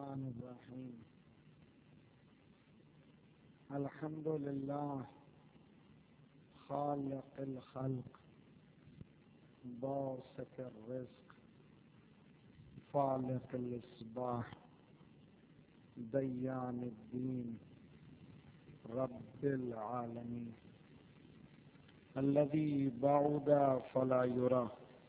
الرحمن الرحيم. الحمد لله خالق الخلق باسط الرزق فالق الإصباح ديان الدين رب العالمين الذي بعد فلا يرى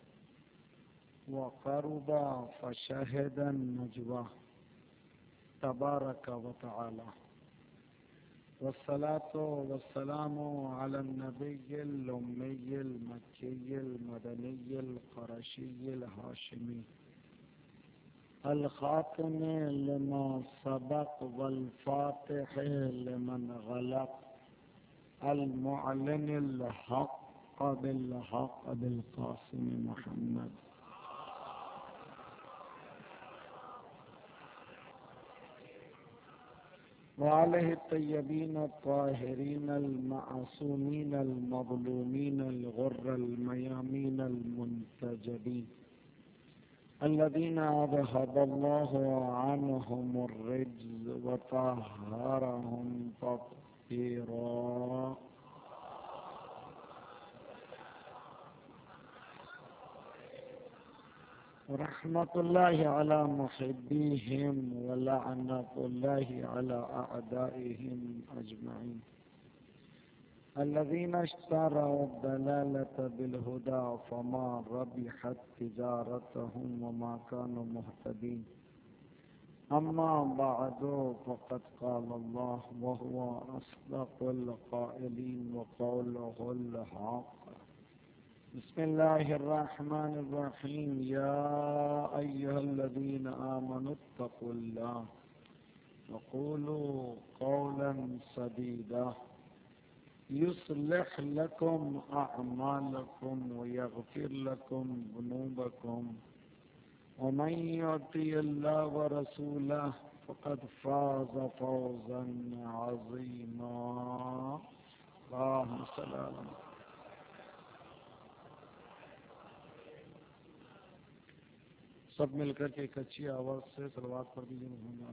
وقرب فشهد النجوى تبارك وتعالى، والصلاة والسلام على النبي الأمي المكي المدني القرشي الهاشمي الخاتم لما سبق والفاتح لمن غلق المعلن الحق بالحق بالقاسم محمد وعليه الطيبين الطاهرين المعصومين المظلومين الغر الميامين المنتجبين الذين أذهب الله عنهم الرجز وطهرهم تطهيرا. رحمة الله على محبيهم ولعنة الله على أعدائهم أجمعين الذين اشتروا الضلالة بالهدى فما ربحت تجارتهم وما كانوا مهتدين. أما بعد فقد قال الله وهو أصدق القائلين وقوله الحق. بسم الله الرحمن الرحيم. يا أيها الذين آمنوا اتقوا الله وقولوا قولا سديدا يصلح لكم أعمالكم ويغفر لكم ذنوبكم ومن يطع الله ورسوله فقد فاز فوزا عظيما. اللهم صل على محمد. سب مل کر کے ایک اچھی آواز سے صلوات پڑھ دیجیے.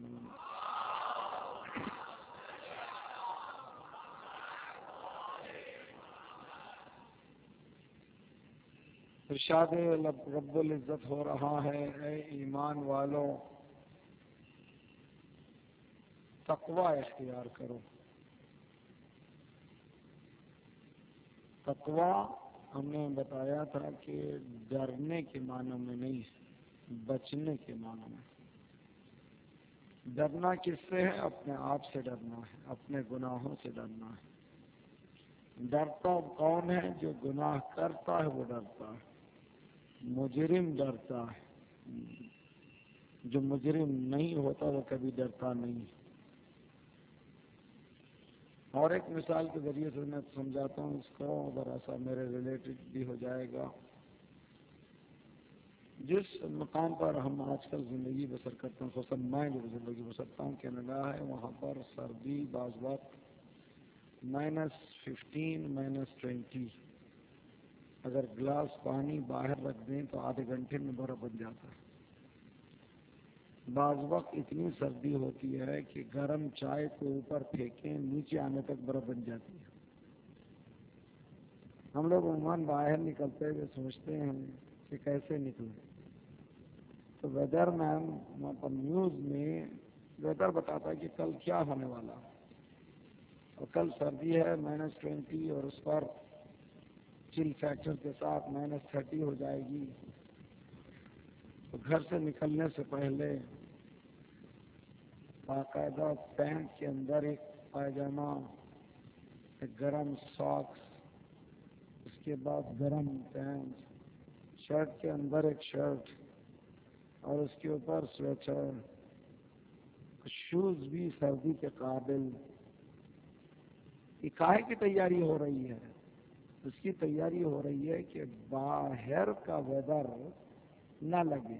ارشاد رب العزت ہو رہا ہے، اے ایمان والو تقوی اختیار کرو. تقوی ہم نے بتایا تھا کہ ڈرنے کے معنی میں نہیں ہے، بچنے کے معنی میں. ڈرنا کس سے ہے؟ اپنے آپ سے ڈرنا ہے، اپنے گناہوں سے ڈرنا ہے. ڈرتا کون ہے؟ جو گناہ کرتا ہے وہ ڈرتا ہے. مجرم ڈرتا ہے، جو مجرم نہیں ہوتا وہ کبھی ڈرتا نہیں. اور ایک مثال کے ذریعے سے میں سمجھاتا ہوں اس کو، ذرا سا میرے ریلیٹڈ بھی ہو جائے گا. جس مقام پر ہم آج کل زندگی بسر کرتے ہیں، خصوصاً میں جو زندگی بسرتا ہوں کینیڈا ہے، وہاں پر سردی بعض وقت -15 -20، اگر گلاس پانی باہر رکھ دیں تو آدھے گھنٹے میں برف بن جاتا ہے. بعض وقت اتنی سردی ہوتی ہے کہ گرم چائے کو اوپر پھینکیں نیچے آنے تک برف بن جاتی ہے. ہم لوگ عموماً باہر نکلتے ہوئے سوچتے ہیں کہ کیسے نکلیں. تو ویدر مین نیوز میں ویدر بتاتا ہے کہ کل کیا ہونے والا، اور کل سردی ہے -20 اور اس پر چل فیکٹر کے ساتھ -30 ہو جائے گی. تو گھر سے نکلنے سے پہلے باقاعدہ پینٹ کے اندر ایک پائجامہ، ایک گرم ساکس، اس کے بعد گرم پینٹ، شرٹ کے اندر ایک شرٹ اور اس کے اوپر سویٹر، شوز بھی سردی کے قابل. کاہے کی تیاری ہو رہی ہے؟ اس کی تیاری ہو رہی ہے کہ باہر کا ویدر نہ لگے.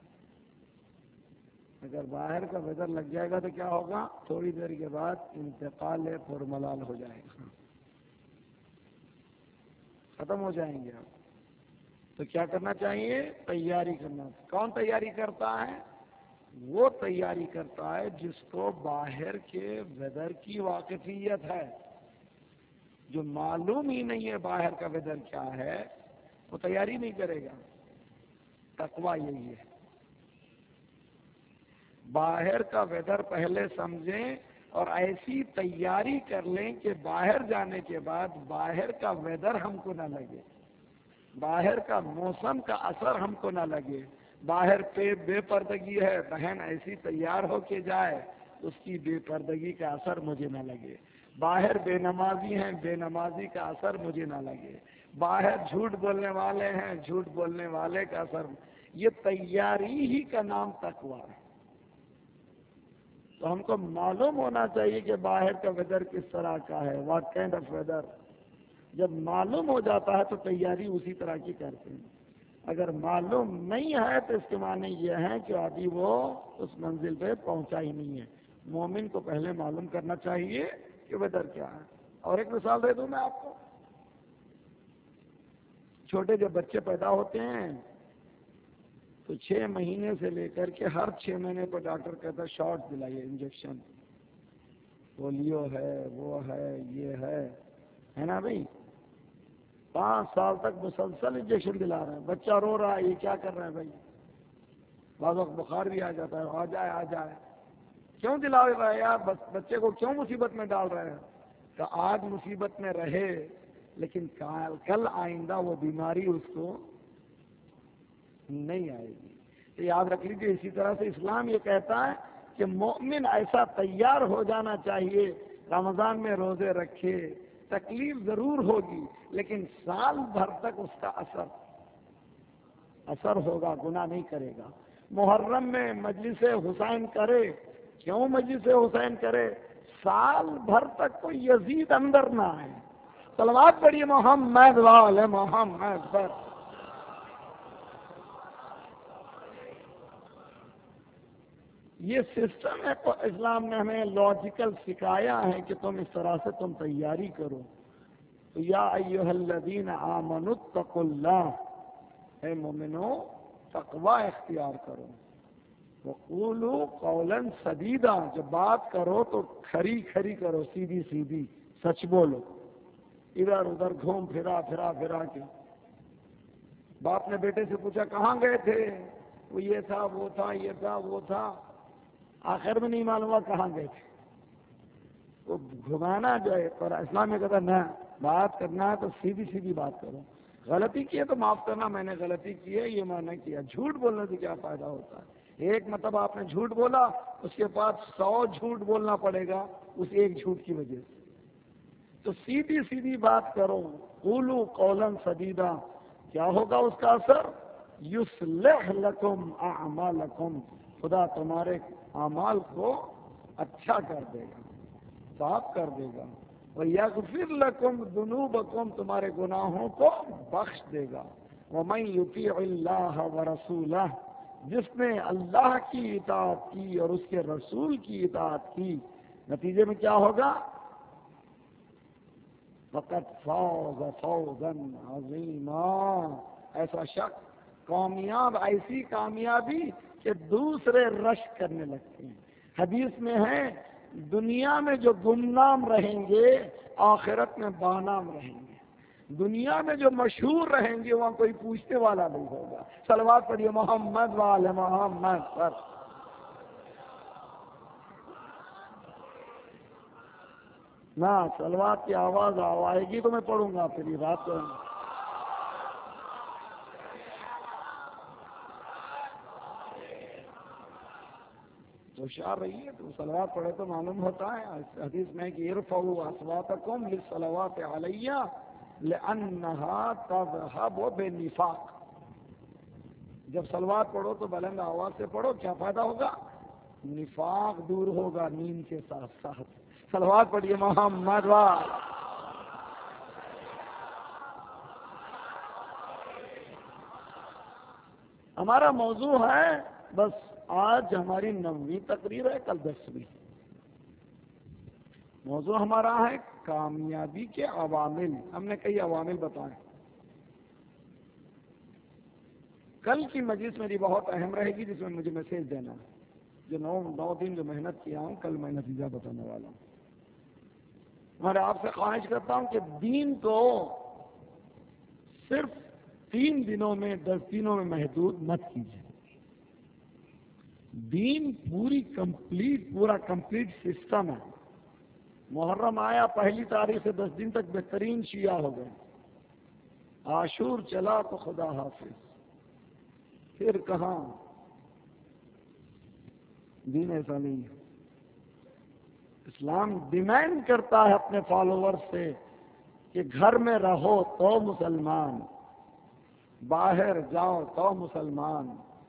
اگر باہر کا ویدر لگ جائے گا تو کیا ہوگا؟ تھوڑی دیر کے بعد انتقال پرملال ہو جائے گا، ختم ہو جائیں گے آپ. تو کیا کرنا چاہیے؟ تیاری کرنا. کون تیاری کرتا ہے؟ وہ تیاری کرتا ہے جس کو باہر کے ویدر کی واقفیت ہے. جو معلوم ہی نہیں ہے باہر کا ویدر کیا ہے وہ تیاری نہیں کرے گا. تقویٰ یہی ہے. باہر کا ویدر پہلے سمجھیں اور ایسی تیاری کر لیں کہ باہر جانے کے بعد باہر کا ویدر ہم کو نہ لگے, باہر کا موسم کا اثر ہم کو نہ لگے. باہر پہ بے پردگی ہے, بہن ایسی تیار ہو کے جائے اس کی بے پردگی کا اثر مجھے نہ لگے. باہر بے نمازی ہیں, بے نمازی کا اثر مجھے نہ لگے. باہر جھوٹ بولنے والے ہیں, جھوٹ بولنے والے کا اثر. یہ تیاری ہی کا نام تقویٰ ہے. تو ہم کو معلوم ہونا چاہیے کہ باہر کا ویدر کس طرح کا ہے, واٹ کائنڈ آف ویدر. جب معلوم ہو جاتا ہے تو تیاری اسی طرح کی کرتے ہیں. اگر معلوم نہیں ہے تو اس کے معنی یہ ہے کہ ابھی وہ اس منزل پہ پہنچا ہی نہیں ہے. مومن کو پہلے معلوم کرنا چاہیے کہ ویدر کیا ہے. اور ایک مثال دے دوں میں آپ کو. چھوٹے جب بچے پیدا ہوتے ہیں تو 6 مہینے سے لے کر کے ہر 6 مہینے پر ڈاکٹر کہتا ہے شاٹ دلائیے, انجیکشن, پولیو ہے, وہ ہے, یہ ہے نا بھائی. 5 سال تک مسلسل انجیکشن دلا رہے ہیں. بچہ رو رہا ہے, یہ کیا کر رہے ہیں بھائی. بعض وقت بخار بھی آ جاتا ہے, آ جائے. کیوں دلا رہے ہیں یار, بچے کو کیوں مصیبت میں ڈال رہے ہیں. کہ آج مصیبت میں رہے لیکن کل آئندہ وہ بیماری اس کو نہیں آئے گی. تو یاد رکھ لیجیے, اسی طرح سے اسلام یہ کہتا ہے کہ مومن ایسا تیار ہو جانا چاہیے. رمضان میں روزے رکھے, تکلیف ضرور ہوگی لیکن سال بھر تک اس کا اثر ہوگا, گناہ نہیں کرے گا. محرم میں مجلس حسین کرے, کیوں مجلس حسین کرے, سال بھر تک کوئی یزید اندر نہ آئے. صلوات پڑھیے محمد وآل محمد پر. یہ سسٹم ہے تو اسلام نے ہمیں لاجیکل سکھایا ہے کہ تم اس طرح سے تم تیاری کرو. تو یا ایھا الذین آمنوا اتقوا اللہ, اے مومنو تقوی اختیار کرو. وقولوا قولا سدیدا, جب بات کرو تو کھری کھری کرو, سیدھی سیدھی, سچ بولو. ادھر ادھر گھوم پھرا کے. باپ نے بیٹے سے پوچھا کہاں گئے تھے, وہ یہ تھا وہ تھا یہ تھا وہ تھا, آخر میں نہیں معلوم ہوا کہاں گئے تھے. تو گھمانا جو ہے, پر اسلام میں کہتا نہ, بات کرنا ہے تو سیدھی سیدھی بات کرو. غلطی کی ہے تو معاف کرنا, میں نے غلطی کی ہے, یہ میں نے کیا. جھوٹ بولنے سے کیا فائدہ ہوتا ہے. ایک مطلب آپ نے جھوٹ بولا, اس کے بعد 100 جھوٹ بولنا پڑے گا اس ایک جھوٹ کی وجہ سے. تو سیدھی سیدھی بات کرو. قولوا قولا سدیدا, کیا ہوگا اس کا اثر, یصلح لکم اعمالکم, خدا تمہارے اعمال کو اچھا کر دے گا, صاف کر دے گا. وَيَغْفِرْ لَكُمْ ذُنُوبَكُمْ, تمہارے گناہوں کو بخش دے گا. وَمَن يُطِيعِ اللَّهَ وَرَسُولَهُ, جس نے اللہ کی اطاعت کی اور اس کے رسول کی اطاعت کی, نتیجے میں کیا ہوگا, فَقَدْ فَازَ فَوْزًا عَظِيمًا, ایسا شخص کامیاب, ایسی کامیابی کہ دوسرے رشک کرنے لگتے ہیں. حدیث میں ہے دنیا میں جو گمنام رہیں گے آخرت میں بانام رہیں گے. دنیا میں جو مشہور رہیں گے وہاں کوئی پوچھنے والا نہیں ہوگا. صلوات پڑھیے محمد وآل محمد پر. نہ صلوات کی آواز آئے گی تو میں پڑھوں گا, پھر یہ رات کو ہوشیار رہیے. تو صلوات پڑھے تو معلوم ہوتا ہے. حدیث میں کہ ارفعوا اصواتکم للصلوات علی لانها تذهب بالنفاق, جب صلوات پڑھو تو بلند آواز سے پڑھو, کیا فائدہ ہوگا, نفاق دور ہوگا نیند کے ساتھ ساتھ. صلوات پڑھیے محمد وآل. ہمارا موضوع ہے, بس آج ہماری 9ویں تقریر ہے, کل 10ویں. موضوع ہمارا ہے کامیابی کے عوامل. ہم نے کئی عوامل بتائے. کل کی مجلس میری بہت اہم رہے گی جس میں مجھے میسج دینا ہے. جو 9 دن جو محنت کیا ہوں کل میں نتیجہ بتانے والا ہوں. میں آپ سے خواہش کرتا ہوں کہ دین کو صرف 3 دنوں میں 10 دنوں میں محدود مت کیجیے. دین پورا کمپلیٹ سسٹم ہے. محرم آیا، پہلی تاریخ سے 10 دن تک بہترین شیعہ ہو گئے. عاشور چلا تو خدا حافظ. پھر کہاں؟ دین ایسا نہیں ہے. اسلام ڈیمانڈ کرتا ہے اپنے فالوور سے کہ گھر میں رہو تو مسلمان، باہر جاؤ تو مسلمان،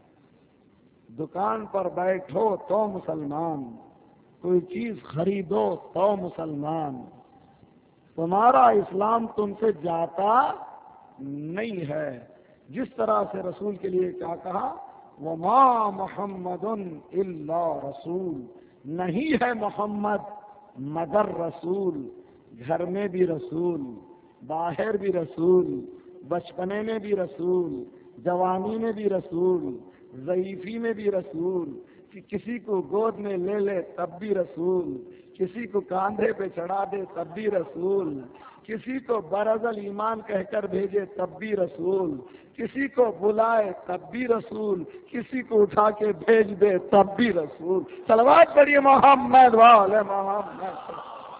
دکان پر بیٹھو تو مسلمان، کوئی چیز خریدو تو مسلمان. تمہارا اسلام تم سے جاتا نہیں ہے. جس طرح سے رسول کے لیے کیا کہا، وَمَا مُحَمَّدٌ إِلَّا رسول، نہیں ہے محمد مگر رسول. گھر میں بھی رسول، باہر بھی رسول، بچپنے میں بھی رسول، جوانی میں بھی رسول، ضعیفی میں بھی رسول، کہ کسی کو گود میں لے لے تب بھی رسول، کسی کو کاندھے پہ چڑھا دے تب بھی رسول، کسی کو برزل ایمان کہہ کر بھیجے تب بھی رسول، کسی کو بلائے تب بھی رسول، کسی کو اٹھا کے بھیج دے تب بھی رسول. صلوات پڑھیے محمد وعلی محمد.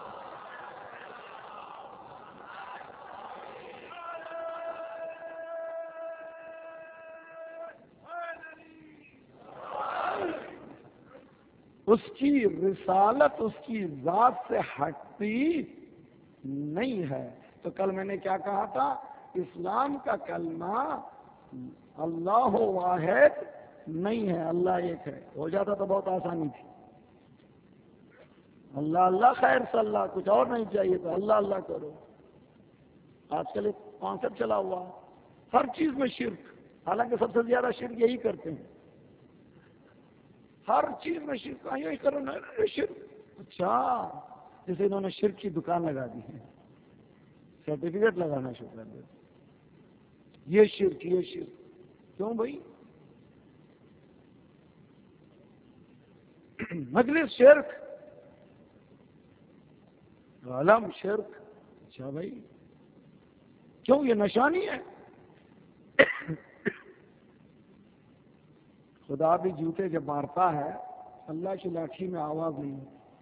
اس کی رسالت اس کی ذات سے ہٹتی نہیں ہے. تو کل میں نے کیا کہا تھا، اسلام کا کلمہ اللہ واحد نہیں ہے، اللہ ایک ہے. ہو جاتا تو بہت آسانی تھی. اللہ اللہ خیر سے اللہ، کچھ اور نہیں چاہیے تو اللہ اللہ کرو. آج کل ایک کانسیپٹ چلا ہوا ہر چیز میں شرک، حالانکہ سب سے زیادہ شرک یہی کرتے ہیں. ہر چیز میں شرک، یہی کرو نا شرک. اچھا، جیسے انہوں نے شرک کی دکان لگا دی ہے، سرٹیفکیٹ لگانا شروع کر دیا. یہ شرک، یہ شرک. کیوں بھائی؟ مجلس شرک، عالم شرک. اچھا بھائی، کیوں؟ یہ نشانی ہے. خدا بھی جوتے جب مارتا ہے اللہ کی لاٹھی میں آواز نہیں.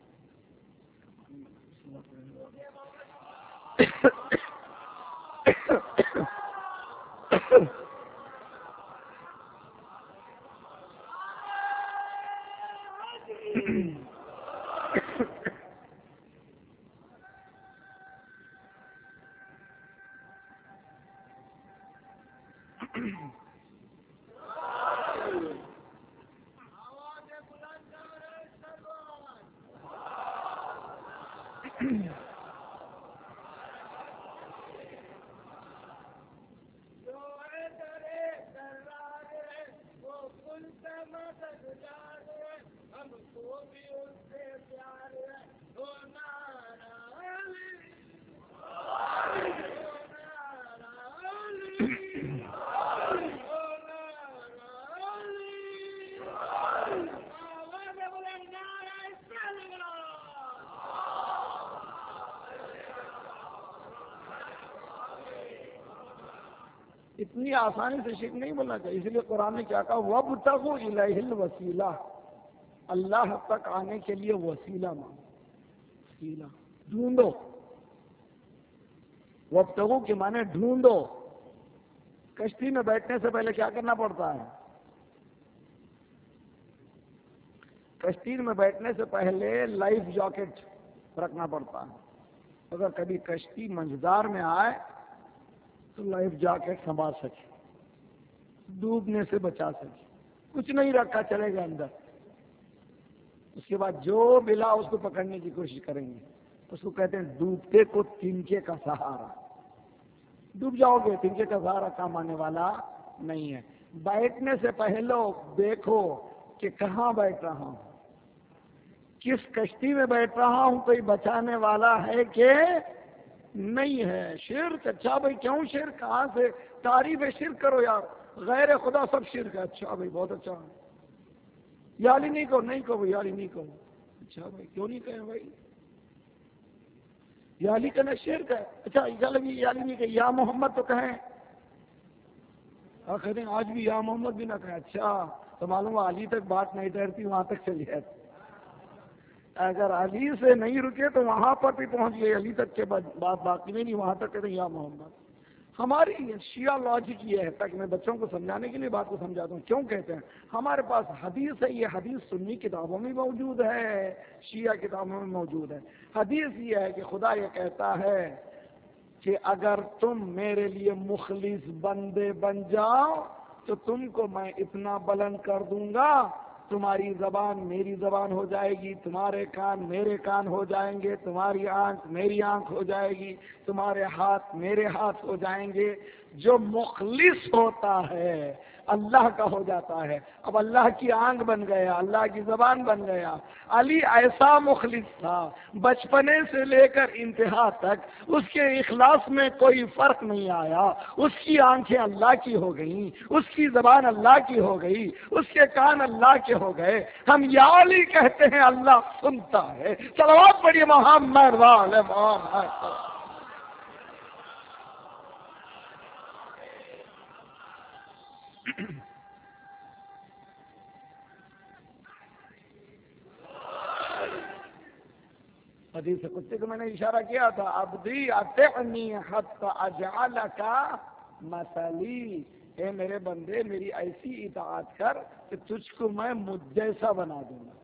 اتنی آسانی سے شرک نہیں بولنا چاہیے. اس لیے قرآن نے کیا کہا، وَابْتَغُوا إِلَيْهِ الْوَسِيلَةَ، اللہ تک آنے کے لیے وسیلہ مانگو. وسیلہ ڈھونڈو. وابتغوا کے معنی ڈھونڈو. کشتی میں بیٹھنے سے پہلے کیا کرنا پڑتا ہے؟ کشتی میں بیٹھنے سے پہلے لائف جاکٹ رکھنا پڑتا ہے. اگر کبھی کشتی منجدار میں آئے تو لائف جاکٹ سنبھال سکے، ڈوبنے سے بچا سکے. کچھ نہیں رکھا، چلے گا اندر. اس کے بعد جو ملا اس کو پکڑنے کی کوشش کریں گے. اس کو کہتے ہیں ڈوبتے کو تنکے کا سہارا. ڈوب جاؤ گے، تنکے کا سہارا کام آنے والا نہیں ہے. بیٹھنے سے پہلے دیکھو کہ کہاں بیٹھ رہا ہوں، کس کشتی میں بیٹھ رہا ہوں، کوئی بچانے والا ہے کہ نہیں ہے. شرک. اچھا بھائی کیوں شرک؟ کہاں سے تعریف شرک کرو یار، غیر خدا سب شرک ہے. اچھا بھائی بہت اچھا. یا علی نہیں کہو، نہیں کہو یا علی نہیں کہو. اچھا بھائی کیوں نہیں کہیں بھائی؟ یا علی کہنا شرک ہے. اچھا یا علی نہیں کہ یا محمد تو کہیں. کہتے ہیں آج بھی یا محمد بھی نہ کہیں. اچھا تو معلوم علی تک بات نہیں ٹھہرتی، وہاں تک چلی جاتی. اگر علی سے نہیں رکے تو وہاں پر بھی پہنچ گئے، علی تک کے بات باقی نہیں، وہاں تک کہتے ہیں یا محمد. ہماری شیعہ لاجک یہ ہے، تاکہ میں بچوں کو سمجھانے کے لیے بات کو سمجھاتا ہوں. کیوں کہتے ہیں ہمارے پاس حدیث ہے، یہ حدیث سنی کتابوں میں موجود ہے، شیعہ کتابوں میں موجود ہے. حدیث یہ ہے کہ خدا یہ کہتا ہے کہ اگر تم میرے لیے مخلص بندے بن جاؤ تو تم کو میں اتنا بلند کر دوں گا، تمہاری زبان میری زبان ہو جائے گی، تمہارے کان میرے کان ہو جائیں گے، تمہاری آنکھ میری آنکھ ہو جائے گی، تمہارے ہاتھ میرے ہاتھ ہو جائیں گے. جو مخلص ہوتا ہے اللہ کا ہو جاتا ہے. اب اللہ کی آنکھ بن گیا، اللہ کی زبان بن گیا. علی ایسا مخلص تھا، بچپنے سے لے کر انتہا تک اس کے اخلاص میں کوئی فرق نہیں آیا. اس کی آنکھیں اللہ کی ہو گئیں، اس کی زبان اللہ کی ہو گئی، اس کے کان اللہ کے ہو گئے. ہم یا علی کہتے ہیں، اللہ سنتا ہے. صلوات پڑھیے محمد وعلی محمد. حدیث قدسی کو میں نے اشارہ کیا تھا، عبدی اطعنی حتی اجعلک مثلی. اے میرے بندے میری ایسی اطاعت کر کہ تجھ کو میں مجھ جیسا بنا دوں گا.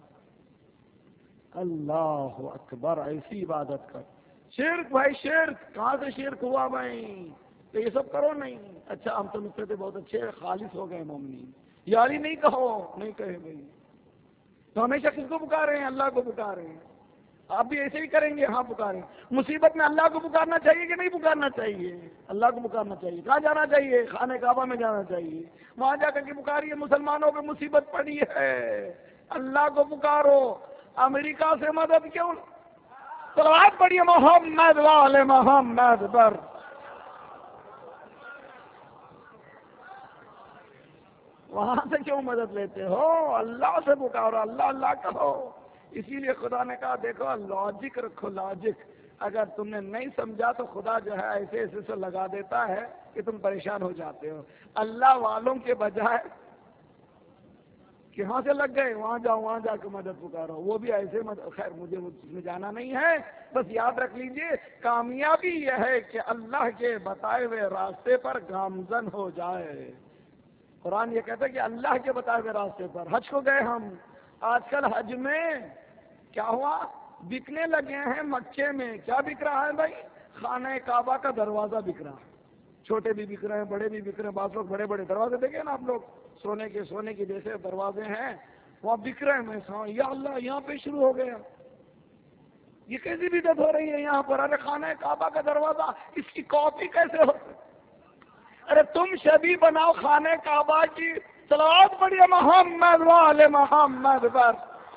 اللہ اکبر، ایسی عبادت کر. شرک بھائی شرک، کہاں سے شرک ہوا بھائی؟ تو یہ سب کرو نہیں. اچھا ہم تو مجھ سے بہت اچھے خالص ہو گئے مومنین. یاری نہیں کہو، نہیں کہے بھائی. تو ہمیشہ کس کو پکارے ہیں؟ اللہ کو پکارے ہیں. آپ بھی ایسے ہی کریں گے؟ ہاں پکاریں. مصیبت میں اللہ کو پکارنا چاہیے کہ نہیں پکارنا چاہیے؟ اللہ کو پکارنا چاہیے. کہاں جانا چاہیے؟ خانہ کعبہ میں جانا چاہیے. وہاں جا کر کے پکاریے، مسلمانوں پہ مصیبت پڑی ہے، اللہ کو پکارو. امریکہ سے مدد کیوں؟ صلوات پڑھیے محمد وعلی محمد پر. وہاں سے کیوں مدد لیتے ہو؟ اللہ سے پکارو، اللہ اللہ کہو. اسی لیے خدا نے کہا دیکھو لاجک رکھو، لاجک. اگر تم نے نہیں سمجھا تو خدا جو ہے ایسے ایسے سے لگا دیتا ہے کہ تم پریشان ہو جاتے ہو. اللہ والوں کے بجائے کہاں سے لگ گئے وہاں جاؤ، وہاں جا کے مدد پکارو. وہ بھی ایسے خیر مجھے اس میں جانا نہیں ہے، بس یاد رکھ لیجئے کامیابی یہ ہے کہ اللہ کے بتائے ہوئے راستے پر گامزن ہو جائے. قرآن یہ کہتا ہے کہ اللہ کے بتائے ہوئے راستے پر. حج کو گئے ہم، آج کل حج میں کیا ہوا؟ بکنے لگے ہیں مکے میں. کیا بک رہا ہے بھائی؟ خانہ کعبہ کا دروازہ بک رہا ہے. چھوٹے بھی بک رہے ہیں، بڑے بھی بک رہے ہیں. بعض لوگ بڑے بڑے دروازے دیکھیں نا آپ لوگ، سونے کے جیسے دروازے ہیں، وہاں بک رہے ہیں. یا اللہ یہاں پہ شروع ہو گیا. یہ کیسی بدعت ہو رہی ہے یہاں پر؟ ارے خانہ کعبہ کا دروازہ، اس کی کاپی کیسے ہو؟ ارے تم شبیہ بناؤ خانہ کعبہ کی. صلوات پڑھیے محمد وعلی محمد پر.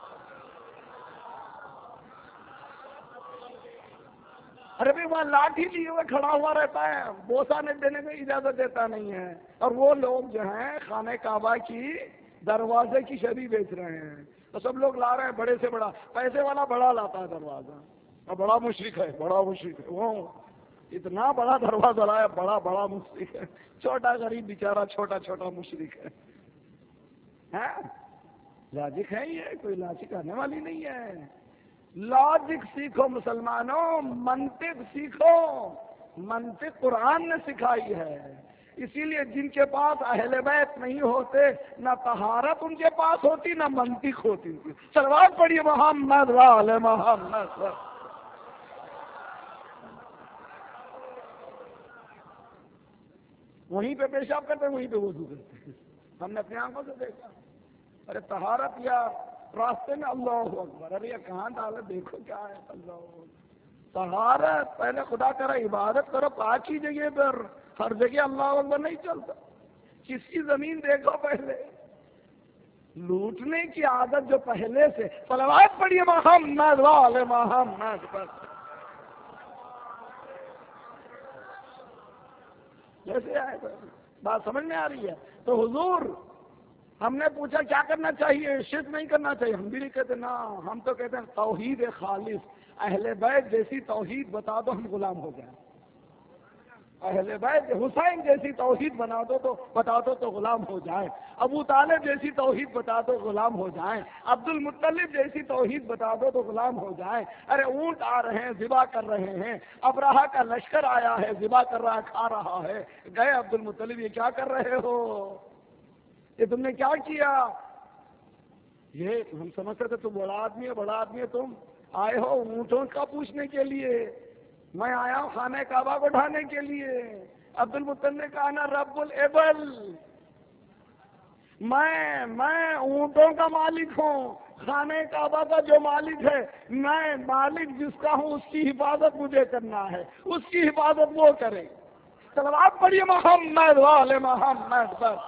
ارے بھائی وہاں لاٹھی لیے ہوئے کھڑا ہوا رہتا ہے، بوسا نے دینے میں اجازت دیتا نہیں ہے. اور وہ لوگ جو ہیں خانہ کعبہ کی دروازے کی شبیہ بیچ رہے ہیں. تو سب لوگ لا رہے ہیں بڑے سے بڑا، پیسے والا بڑا لاتا ہے دروازہ، اور بڑا مشرک ہے، بڑا مشرک ہے. وہ اتنا بڑا دروازہ لایا، بڑا مشرک ہے. چھوٹا غریب بیچارہ چھوٹا مشرک ہے. لاجک ہے یہ، کوئی لاجک کرنے والی نہیں ہے. لاجک سیکھو مسلمانوں، منطق سیکھو. منطق قرآن نے سکھائی ہے. اسی لیے جن کے پاس اہل بیت نہیں ہوتے، نہ طہارت ان کے پاس ہوتی، نہ منطق ہوتی. صلوات پڑھیے محمد وعلی محمد. وہیں پہ پیشاب کرتے ہیں، وہیں پہ وضو کرتے ہیں. ہم نے اپنی آنکھوں سے دیکھا. ارے طہارت یا راستے میں اللہ اکبر، ارے یہ کہاں ڈالے دیکھو کیا ہے. اللہ اکبر. طہارت پہلے خدا کرا، عبادت کرو پاک ہی جگہ پر. ہر جگہ اللہ اکبر نہیں چلتا. کس کی زمین دیکھو پہلے. لوٹنے کی عادت جو پہلے سے. صلوات پڑھیے محمد وعلی محمد پر. جیسے آئے بات سمجھ میں آ رہی ہے. تو حضور ہم نے پوچھا کیا کرنا چاہیے؟ شرک نہیں کرنا چاہیے. ہم بھی نہیں کہتے نا، ہم تو کہتے ہیں توحید خالص، اہل بیت جیسی توحید بتا دو ہم غلام ہو جائیں. اہل بیت حسین جیسی توحید بتا دو تو غلام ہو جائیں. ابو طالب جیسی توحید بتا دو غلام ہو جائیں. عبد المطلب جیسی توحید بتا دو تو غلام ہو جائیں. ارے اونٹ آ رہے ہیں ذبح کر رہے ہیں، ابراہا کا لشکر آیا ہے ذبح کر رہا کھا رہا ہے. گئے عبد المطلب یہ کیا کر رہے ہو؟ یہ تم نے کیا کیا؟ یہ ہم سمجھتے تھے تم بڑا آدمی ہے تم آئے ہو اونٹوں کا پوچھنے کے لیے. میں آیا ہوں خانہ کعبہ کو ڈھانے کے لیے. عبد المطلب نے کہا نا رب الابل، میں اونٹوں کا مالک ہوں، خانہ کعبہ کا جو مالک ہے، میں مالک جس کا ہوں اس کی حفاظت مجھے کرنا ہے، اس کی حفاظت وہ کرے. صلوات پڑھیے محمد والے محمد پر.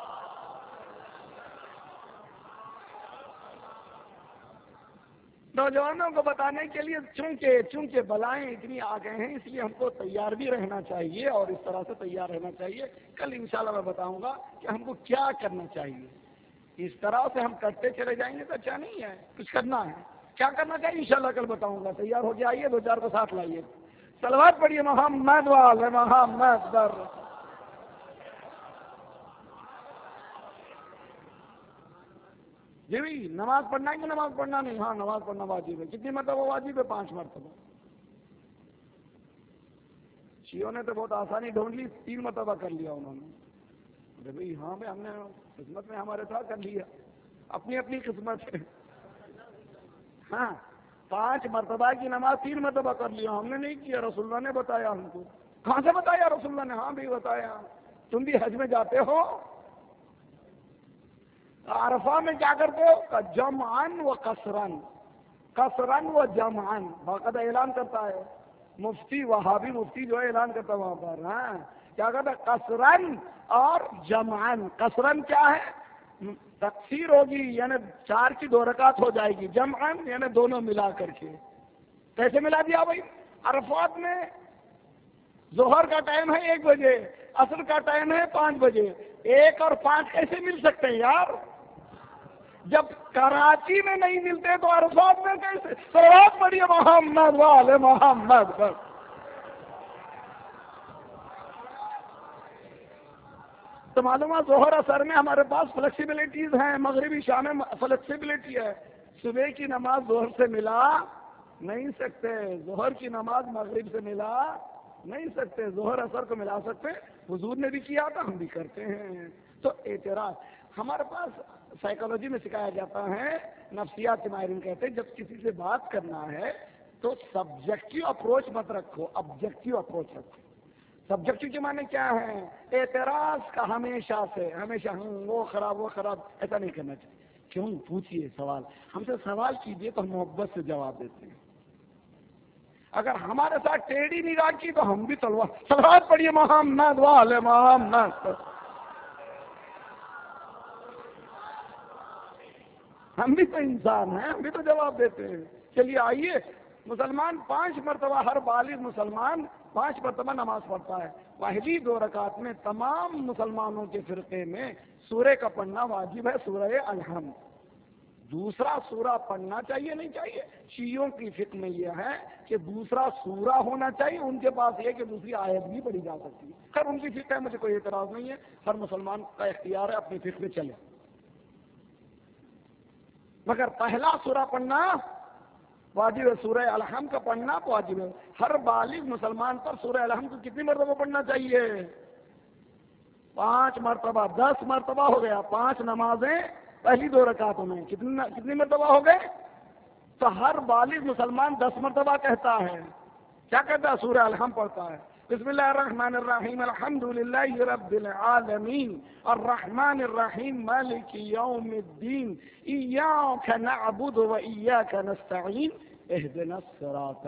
نوجوانوں کو بتانے کے لیے چونکہ بلائیں اتنی آ گئے ہیں اس لیے ہم کو تیار بھی رہنا چاہیے اور اس طرح سے تیار رہنا چاہیے. کل انشاءاللہ میں بتاؤں گا کہ ہم کو کیا کرنا چاہیے. اس طرح سے ہم کرتے چلے جائیں گے تو اچھا نہیں ہے. کچھ کرنا ہے، کیا کرنا چاہیے انشاءاللہ کل بتاؤں گا. تیار ہو کے آئیے، دو چار کو ساتھ لائیے. صلوات پڑھیے محمد والے محمد پر. جی بھائی نماز پڑھنا ہے کہ نماز پڑھنا نہیں؟ ہاں نماز پڑھنا واجب ہے. کتنی مرتبہ واجب ہے؟ 5 مرتبہ. شیعوں نے تو بہت آسانی ڈھونڈ لی، 3 مرتبہ کر لیا انہوں نے. ارے بھائی ہاں بھائی ہم نے قسمت میں ہمارے ساتھ کر لیا، اپنی اپنی قسمت ہے. ہاں 5 مرتبہ کی نماز 3 مرتبہ کر لیا. ہم نے نہیں کیا، رسول اللہ نے بتایا ہم کو. کہاں سے بتایا رسول اللہ نے؟ ہاں بھی بتایا. تم بھی حج میں جاتے ہو، عرفہ میں کیا کرتے ہو؟ جمعن و کسرن، کسرن و جمعن باقاعدہ اعلان کرتا ہے مفتی، وہابی مفتی جو ہے اعلان کرتا ہے وہاں پر. ہاں کیا کہتا ہے؟ کسرن اور جمعن. کسرن کیا ہے؟ تقسیر ہوگی یعنی 4 کی 2 رکعت ہو جائے گی. جمعن یعنی دونوں ملا کر کے. کیسے ملا دیا بھائی؟ عرفات میں ظہر کا ٹائم ہے 1 بجے، عصر کا ٹائم ہے 5 بجے. 1 اور 5 کیسے مل سکتے ہیں یار؟ جب کراچی میں نہیں ملتے تو عرفات میں کیسے؟ صلوات پڑھیے محمد والے محمد پر. تو معلوم ہے ظہر اثر میں ہمارے پاس فلیکسیبلٹیز ہیں، مغربی شام میں فلیکسیبلٹی ہے. صبح کی نماز ظہر سے ملا نہیں سکتے، ظہر کی نماز مغرب سے ملا نہیں سکتے، ظہر اثر کو ملا سکتے. حضور نے بھی کیا تھا، ہم بھی کرتے ہیں. تو اعتراض ہمارے پاس سائیکالوجی میں سکھایا جاتا ہے، نفسیات کے ماہرین کہتے ہیں جب کسی سے بات کرنا ہے تو سبجیکٹو اپروچ مت رکھو، آبجیکٹو اپروچ رکھو. سبجیکٹو کے معنی کیا ہے؟ اعتراض کا ہمیشہ وہ خراب ایسا نہیں کرنا چاہیے. کیوں؟ پوچھئے سوال، ہم سے سوال کیجئے تو ہم محبت سے جواب دیتے ہیں. اگر ہمارے ساتھ ٹیڑھی نگاہ کی تو ہم بھی صلوات پڑھیے محمد والے محمد. ہم بھی تو انسان ہیں، ہم بھی تو جواب دیتے ہیں. چلیے آئیے، مسلمان 5 مرتبہ، ہر بالغ مسلمان 5 مرتبہ نماز پڑھتا ہے. پہلی 2 رکعت میں تمام مسلمانوں کے فرقے میں سورہ کا پڑھنا واجب ہے، سورہ الحمد. دوسرا سورہ پڑھنا چاہیے نہیں چاہیے؟ شیعوں کی فقہ میں یہ ہے کہ دوسرا سورہ ہونا چاہیے. ان کے پاس یہ کہ دوسری آیت بھی پڑھی جا سکتی ہے. خیر ان کی فقہ ہے، مجھے کوئی اعتراض نہیں ہے، ہر مسلمان کا اختیار ہے اپنی فقہ میں چلے. مگر پہلا سورہ پڑھنا واجب ہے، سورہ الحمد کا پڑھنا واجب ہے. ہر بالغ مسلمان پر سورہ الحمد کو کتنی مرتبہ پڑھنا چاہیے؟ 5 مرتبہ. 10 مرتبہ ہو گیا. 5 نمازیں پہلی 2 رکعتوں میں کتنی مرتبہ ہو گئے؟ تو ہر بالغ مسلمان 10 مرتبہ کہتا ہے. کیا کہتا ہے؟ سورہ الحمد پڑھتا ہے. بسم اللہ الرحمن الرحیم الحمد للہ رب العالمین الرحمن الرحیم مالک یوم الدین ایاک نعبد و ایاک نستعین اہدنا الصراط.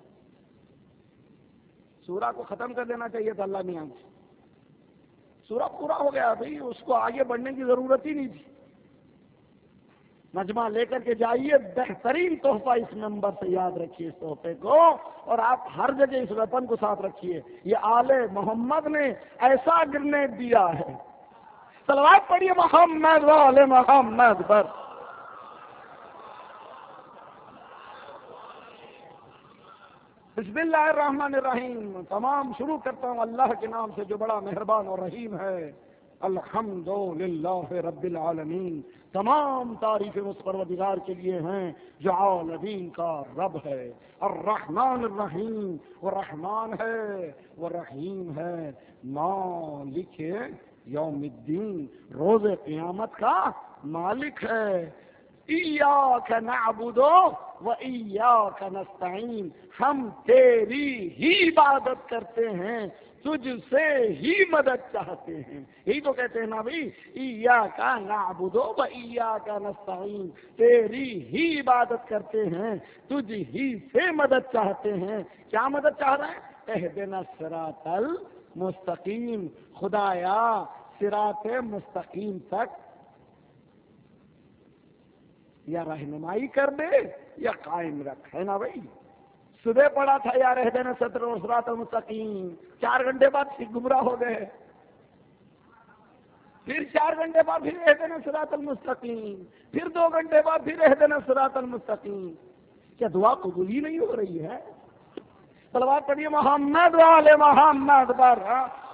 سورہ کو ختم کر دینا چاہیے تھا اللہ میاں سے. سورہ پورا ہو گیا بھائی، اس کو آگے بڑھنے کی ضرورت ہی نہیں تھی. مجمع لے کر کے جائیے، بہترین تحفہ اس نمبر سے یاد رکھیے اس تحفے کو، اور آپ ہر جگہ اس وطن کو ساتھ رکھیے. یہ آل محمد نے ایسا گرنیڈ دیا ہے، صلوات پڑھیے محمد والے محمد پر. بسم اللہ الرحمن الرحیم. تمام شروع کرتا ہوں اللہ کے نام سے جو بڑا مہربان اور رحیم ہے. الحمدللہ رب العالمین. تمام تعریفیں اس پروردگار کے لیے ہیں جو عالمین کا رب ہے. الرحمن الرحیم. وہ رحمان ہے وہ رحیم ہے. مالک یوم الدین. روز قیامت کا مالک ہے. ایاک نعبد و ایاک نستعین. ہم تیری ہی عبادت کرتے ہیں, تجھ سے ہی مدد چاہتے ہیں. یہی تو کہتے ہیں نا بھائی, ایاک نعبد و ایاک نستعین. تیری ہی عبادت کرتے ہیں, تجھ ہی سے مدد چاہتے ہیں. کیا مدد چاہ رہے ہیں؟ اہدنا الصراط المستقیم. خدایا صراط مستقیم تک یا رہنمائی کر دے یا قائم رکھ, ہے نا بھائی. صبح پڑھا تھا یا اہدنا الصراط المستقیم, 4 گھنٹے بعد گمراہ ہو گئے. پھر 4 گھنٹے بعد پھر اہدنا الصراط المستقیم, پھر 2 گھنٹے بعد پھر اہدنا الصراط المستقیم. کیا دعا قبول ہی نہیں ہو رہی ہے؟ صلوات پڑھیے محمد والے محمد پر.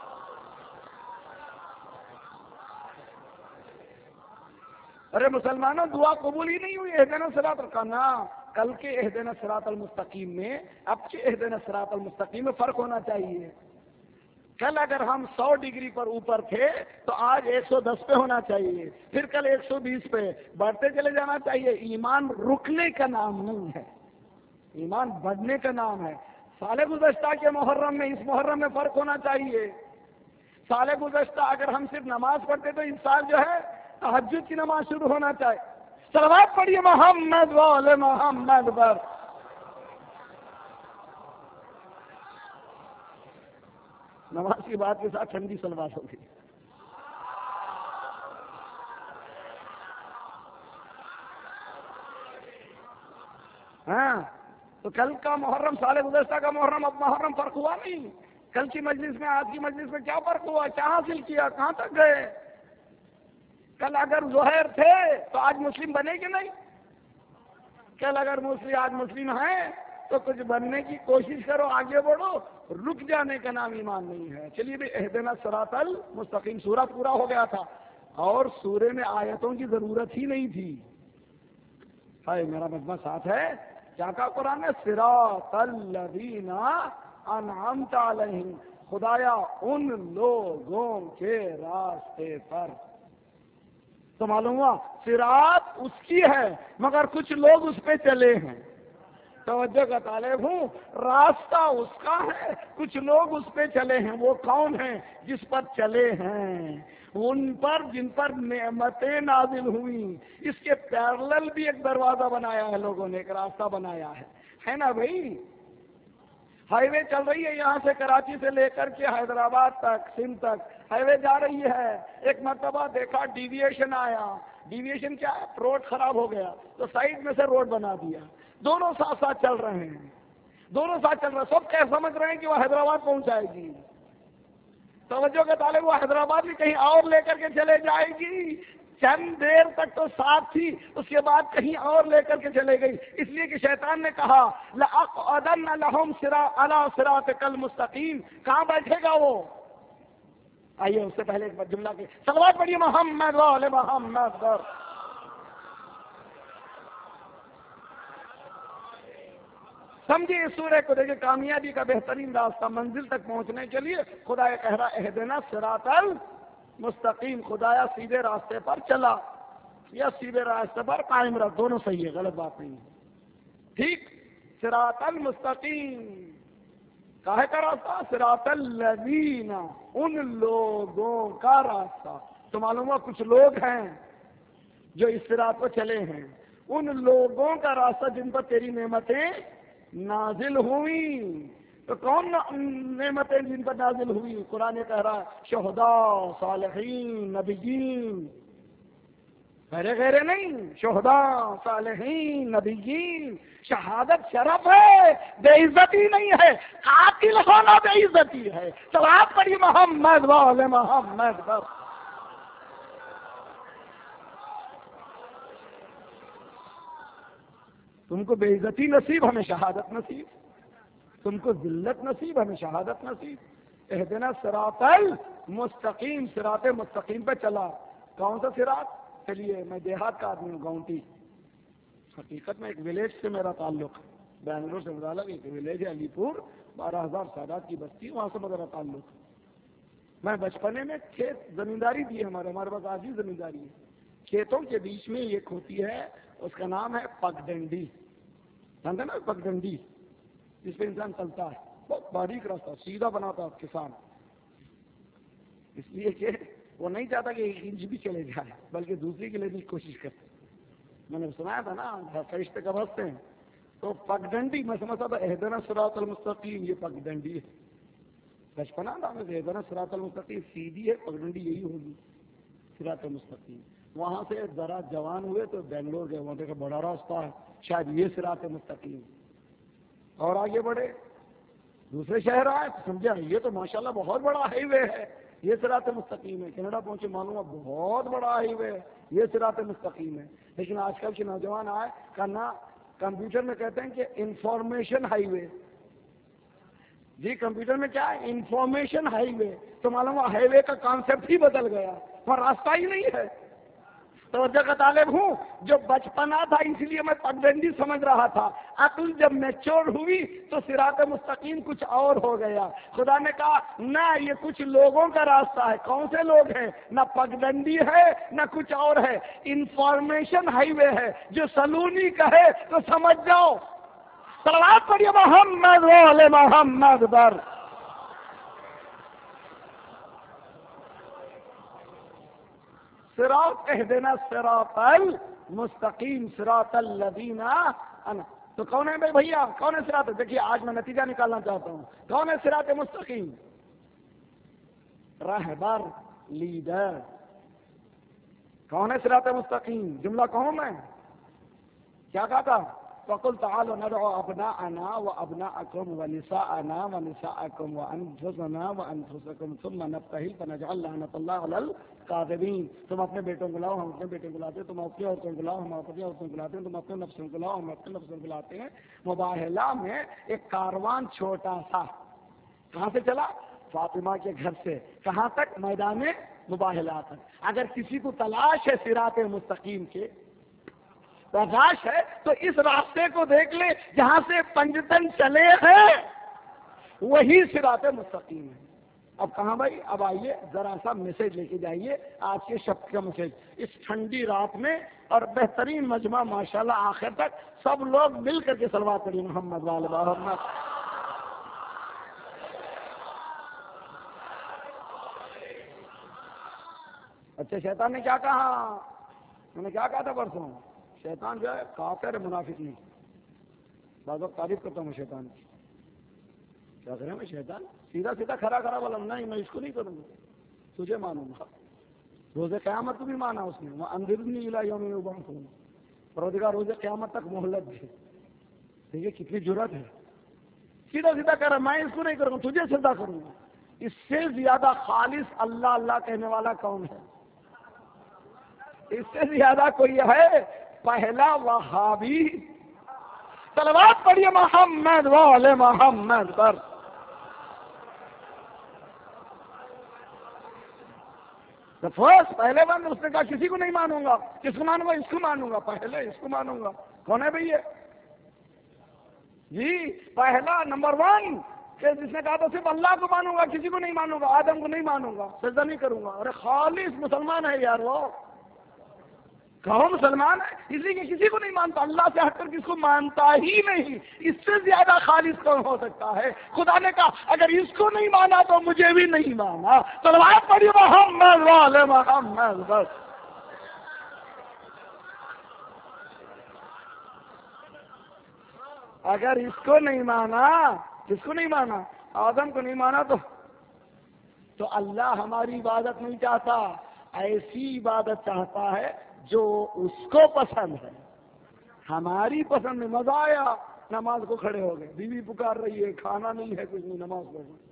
ارے مسلمانوں, دعا قبول ہی نہیں ہوئی. اہدنا الصراط کہنا کل کے اہدنا الصراط المستقیم میں اب کے اہدنا الصراط المستقیم میں فرق ہونا چاہیے. کل اگر ہم 100 ڈگری پر اوپر تھے تو آج 110 پہ ہونا چاہیے, پھر کل 120 پہ. بڑھتے چلے جانا چاہیے. ایمان رکنے کا نام نہیں ہے, ایمان بڑھنے کا نام ہے. سال گزشتہ کے محرم میں اس محرم میں فرق ہونا چاہیے. سال گزشتہ اگر ہم صرف نماز پڑھتے تو اس سال جو ہے تہجد کی نماز شروع ہونا چاہیے. صلوات پڑھیے محمد والے محمد پر. نماز کی بات کے ساتھ ٹھنڈی صلوات ہوگی. ہاں, تو کل کا محرم سال گزشتہ کا محرم اب محرم فرق ہوا نہیں. کل کی مجلس میں آج کی مجلس میں کیا فرق ہوا؟ کیا حاصل کیا؟ کہاں تک گئے؟ کل اگر ظہر تھے تو آج مسلم بنے کہ نہیں؟ کل اگر آج مسلم ہیں تو کچھ بننے کی کوشش کرو, آگے بڑھو. رک جانے کا نام ایمان نہیں ہے. چلیے بھی اہدنا الصراط المستقیم. سورہ پورا ہو گیا تھا اور سورے میں آیتوں کی ضرورت ہی نہیں تھی. ہائے میرا مجمع ساتھ ہے. کیا کہا قرآن نے؟ صراط الذین انعمت علیہم. خدایا ان لوگوں کے راستے پر. تو معلوم ہوا صراط اس کی ہے مگر کچھ لوگ اس پہ چلے ہیں. توجہ کا طالب ہوں, راستہ اس کا ہے, کچھ لوگ اس پہ چلے ہیں. وہ کون ہیں جس پر چلے ہیں؟ ان پر جن پر نعمتیں نازل ہوئیں. اس کے پیرلل بھی ایک دروازہ بنایا ہے لوگوں نے, ایک راستہ بنایا ہے نا بھائی. ہائی وے چل رہی ہے یہاں سے کراچی سے لے کر کے حیدرآباد تک, سندھ تک ہائی وے جا رہی ہے. ایک مرتبہ دیکھا ڈیویشن آیا. ڈیویشن کیا ہے؟ روڈ خراب ہو گیا تو سائڈ میں سے روڈ بنا دیا. دونوں ساتھ ساتھ چل رہے ہیں, دونوں ساتھ چل رہے ہیں. سب کیا سمجھ رہے ہیں کہ وہ حیدرآباد پہنچائے گی. توجہ کے طالب, وہ حیدرآباد بھی کہیں اور لے کر کے چلے جائے گی. چند دیر تک تو ساتھ تھی, اس کے بعد کہیں اور لے کر کے چلے گئی. اس لیے کہ شیطان نے کہا لَأَقْعُدَنَّ لَهُمْ عَلَىٰ صِرَاطِكَ الْمُسْتَقِيمِ. کہاں بیٹھے گا وہ؟ آئیے اس سے پہلے ایک جملہ کی صلوات پڑھیے محمد والے محمد پر. سمجھیے اس سورہ کو, دیکھیں کامیابی کا بہترین راستہ منزل تک پہنچنے کے لیے خدا یہ کہہ رہا اہدنا الصراط المستقیم. خدایا سیدھے راستے پر چلا یا سیدھے راستے پر قائم رکھ, دونوں صحیح ہے, غلط بات نہیں ہے. ٹھیک, صراط المستقیم کاہے کا راستہ؟ صراط الذین, ان لوگوں کا راستہ. تو معلوم ہوا کچھ لوگ ہیں جو اس صراط پر چلے ہیں, ان لوگوں کا راستہ جن پر تیری نعمتیں نازل ہوئی. تو کون نعمتیں جن پر نازل ہوئی؟ قرآن کہہ رہا ہے شہداء, صالحین, نبیین. غیرے نہیں, شہداء, صالحین, نبیین. شہادت شرف ہے, بے عزتی نہیں ہے. قاتل ہونا بے عزتی ہے. صلوات پڑھی محمد والے محمد پر. تم کو بے عزتی نصیب ہمیں شہادت نصیب، تم کو ذلت نصیب ہمیں شہادت نصیب۔ اہدنا صراط المستقیم، صراط مستقیم پہ چلا۔ کون سا صراط؟ چلیے میں دیہات کا آدمی ہوں، گاؤنٹی، حقیقت میں ایک ولیج سے میرا تعلق ہے، بنگلور سے متعلق ایک ولیج ہے علی پور، 12,000 سادات کی بستی، وہاں سے میرا تعلق ہے۔ میں بچپنے میں کھیت زمینداری دی ہے، ہمارے پاس آج بھی زمینداری ہے۔ کھیتوں کے بیچ میں ایک ہوتی ہے، اس کا نام ہے پگڈنڈی، جانتے نا پگڈنڈی، جس پہ انسان چلتا ہے، بہت باریک راستہ، سیدھا بناتا ہے کسان، اس لیے کہ وہ نہیں چاہتا کہ 1 انچ بھی چلے جائے، بلکہ دوسری کے لیے بھی کوشش کرتے۔ میں نے سنایا تھا نا فرشتے کب ہنستے ہیں، تو پگڈنڈی میں سمجھتا تھا اہدنا صراط المستقیم، یہ پگڈنڈی ہے، بچپنا تھا میں اہدنا صراط المستقیم سیدھی ہے، پگڈنڈی یہی ہوگی صراط المستقیم۔ وہاں سے ذرا جوان ہوئے تو بنگلور گئے، وہاں دیکھا بڑا راستہ ہے، شاید یہ صراط مستقیم، اور آگے بڑھے دوسرے شہر آئے تو سمجھا یہ تو ماشاءاللہ بہت بڑا ہائی وے ہے، یہ صراط مستقیم ہے۔ کینیڈا پہنچے معلوم ہے بہت بڑا ہائی وے ہے، یہ صراط مستقیم ہے۔ لیکن آج کل کے نوجوان آئے کہنا کمپیوٹر میں کہتے ہیں کہ انفارمیشن ہائی وے، جی کمپیوٹر میں کیا ہے انفارمیشن ہائی وے، تو معلوم ہے ہائی وے کا کانسیپٹ ہی بدل گیا، پر راستہ ہی نہیں ہے۔ توجہ کا طالب ہوں، جو بچپنا تھا اس لیے میں پگڈنڈی سمجھ رہا تھا، عقل جب میچور ہوئی تو صراط مستقیم کچھ اور ہو گیا۔ خدا نے کہا نہ یہ کچھ لوگوں کا راستہ ہے، کون سے لوگ ہیں؟ نہ پگڈنڈی ہے نہ کچھ اور ہے، انفارمیشن ہائی وے ہے، جو سلونی کہے تو سمجھ جاؤ۔ صلوات پڑھیے محمد و آل محمد پر۔ صراط اہدنا صراط المستقیم صراط الذین تو کون ہے بھیا کون ہے صراط؟ دیکھیے آج میں نتیجہ نکالنا چاہتا ہوں، کون ہے صراط مستقیم؟ رہبر، لیڈر۔ کون ہے صراط مستقیم؟ جملہ کہوں میں کیا کہا تھا؟ فَقُلْ تَعَالُوا نَدْعُوا أَبْنَاءَنَا وَأَبْنَاءَكُمْ وَنِسَاءَنَا وَنِسَاءَكُمْ وَأَنفُسَنَا وَأَنفُسَكُمْ ثُمَّ نَبْتَهِلْ فَنَجْعَلْ لَعْنَةَ اللَّهِ عَلَى الْكَاذِبِينَ۔ تم اپنے بیٹوں کو لاؤ، ہم اپنے بیٹوں کو لاتے ہیں، تم اپنی عورتوں کو لاؤ، ہم اپنی عورتوں کو لاتے ہیں، تم اپنے نفسوں کو لاؤ، ہم اپنے نفسوں کو لاتے ہیں۔ مباہلہ میں ایک کاروان چھوٹا سا کہاں سے چلا؟ فاطمہ کے گھر سے کہاں تک؟ میدان مباہلہ تک۔ اگر کسی کو تلاش ہے صراط مستقیم کے تلاش ہے تو اس راستے کو دیکھ لے جہاں سے پنجتن چلے ہیں، وہی صراط مستقیم ہے۔ اب کہاں بھائی؟ اب آئیے ذرا سا میسج لے کے جائیے آج کے شب کا میسج، اس ٹھنڈی رات میں اور بہترین مجمع ماشاءاللہ آخر تک سب لوگ مل کر کے صلوات پڑھیں محمد وعلی محمد۔ اچھا شیطان نے کیا کہا؟ میں نے کیا کہا تھا پرسوں؟ شیطان جو ہے کافر ہے، منافق نہیں۔ بعض وقت تعریف کرتا ہوں شیطان کی، کیا کریں میں شیطان سیدھا سیدھا کھڑا کھڑا بولا نہیں میں اس کو نہیں کروں گا، تجھے مانوں گا۔ روز قیامت کو بھی مانا اس نے، وہ انذرنی الی یوم یبعثون، پروردگار روز قیامت تک مہلت دے۔ دیکھیے کتنی جرأت ہے، سیدھا سیدھا کہہ رہا میں اس کو نہیں کروں گا، تجھے سجدہ کروں گا۔ اس سے زیادہ خالص اللہ اللہ کہنے والا کون ہے؟ اس سے زیادہ کوئی ہے؟ پہلا وہابی۔ صلوات پڑھیے محمد و آل محمد پر۔ پہلے بند اس نے کہا کسی کو نہیں مانوں گا، کس کو مانوں گا؟ اس کو مانوں گا، پہلے اس کو مانوں گا۔ کون ہے بھئی یہ؟ جی پہلا نمبر 1 کہ جس نے کہا تو صرف اللہ کو مانوں گا، کسی کو نہیں مانوں گا، آدم کو نہیں مانوں گا، سجدہ نہیں کروں گا۔ ارے خالص مسلمان ہے یار، وہ کون مسلمان ہے؟ اسی کے کسی کو نہیں مانتا، اللہ سے ہٹ کر کس کو مانتا ہی نہیں۔ اس سے زیادہ خالص کون ہو سکتا ہے؟ خدا نے کہا اگر اس کو نہیں مانا تو مجھے بھی نہیں مانا۔ صلوات پڑھیے محمد وعلی محمد بس۔ اگر اس کو نہیں مانا، کس کو نہیں مانا؟ آدم کو نہیں مانا تو اللہ ہماری عبادت نہیں چاہتا، ایسی عبادت چاہتا ہے جو اس کو پسند ہے، ہماری پسند میں۔ مزہ آیا نماز کو کھڑے ہو گئے، بیوی پکار رہی ہے، کھانا نہیں ہے، کچھ نہیں، نماز پڑھ رہے۔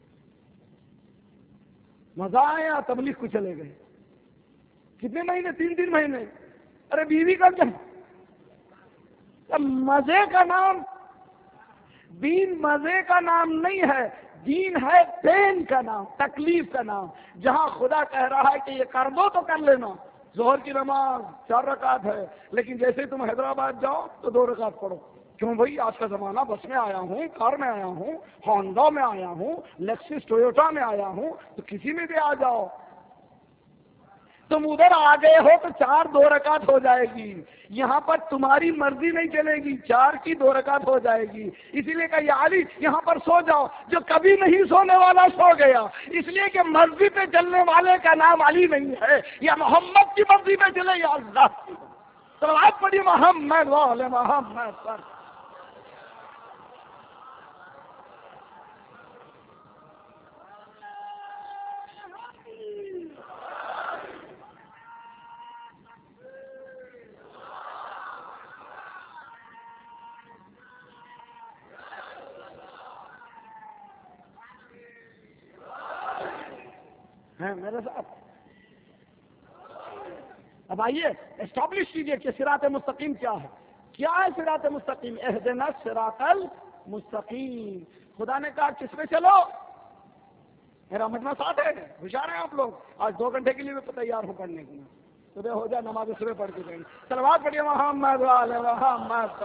مزہ آیا تبلیغ کو چلے گئے، کتنے مہینے؟ 3 مہینے۔ ارے بیوی کا کیا؟ مزے کا نام دین، مزے کا نام نہیں ہے، دین ہے پین کا نام، تکلیف کا نام. جہاں خدا کہہ رہا ہے کہ یہ کر دو تو کر لینا. ظہر کی نماز 4 رکعت ہے، لیکن جیسے تم حیدرآباد جاؤ تو 2 رکعت پڑھو. کیوں بھائی؟ آج کا زمانہ بس میں آیا ہوں، کار میں آیا ہوں، ہونڈا میں آیا ہوں، لیکسس ٹویوٹا میں آیا ہوں، تو کسی میں بھی آ جاؤ. تم ادھر آ گئے ہو تو 4 2 رکعت ہو جائے گی. یہاں پر تمہاری مرضی نہیں چلے گی، 4 کی 2 رکعت ہو جائے گی. اسی لیے کہ یا علی یہاں پر سو جاؤ. جو کبھی نہیں سونے والا سو گیا، اس لیے کہ مرضی پہ چلنے والے کا نام علی نہیں ہے. یا محمد کی مرضی پہ چلے یا اللہ کی. صلوات پڑھی محمد وعلی محمد پر. میرے ساتھ اب آئیے اسٹیبلش کیجئے کہ صراط مستقیم کیا ہے. کیا ہے صراط مستقیم؟ اہدنا الصراط المستقیم. خدا نے کہا کس پہ چلو؟ میرا مجمع ساتھ ہے، ہوشیار ہیں آپ لوگ. آج 2 گھنٹے کے لیے بھی تیار ہو پڑھنے کے لیے. صبح ہو جائے نماز صبح پڑھ کے جائیں. صلوات پڑھیے محمد وعلی محمد.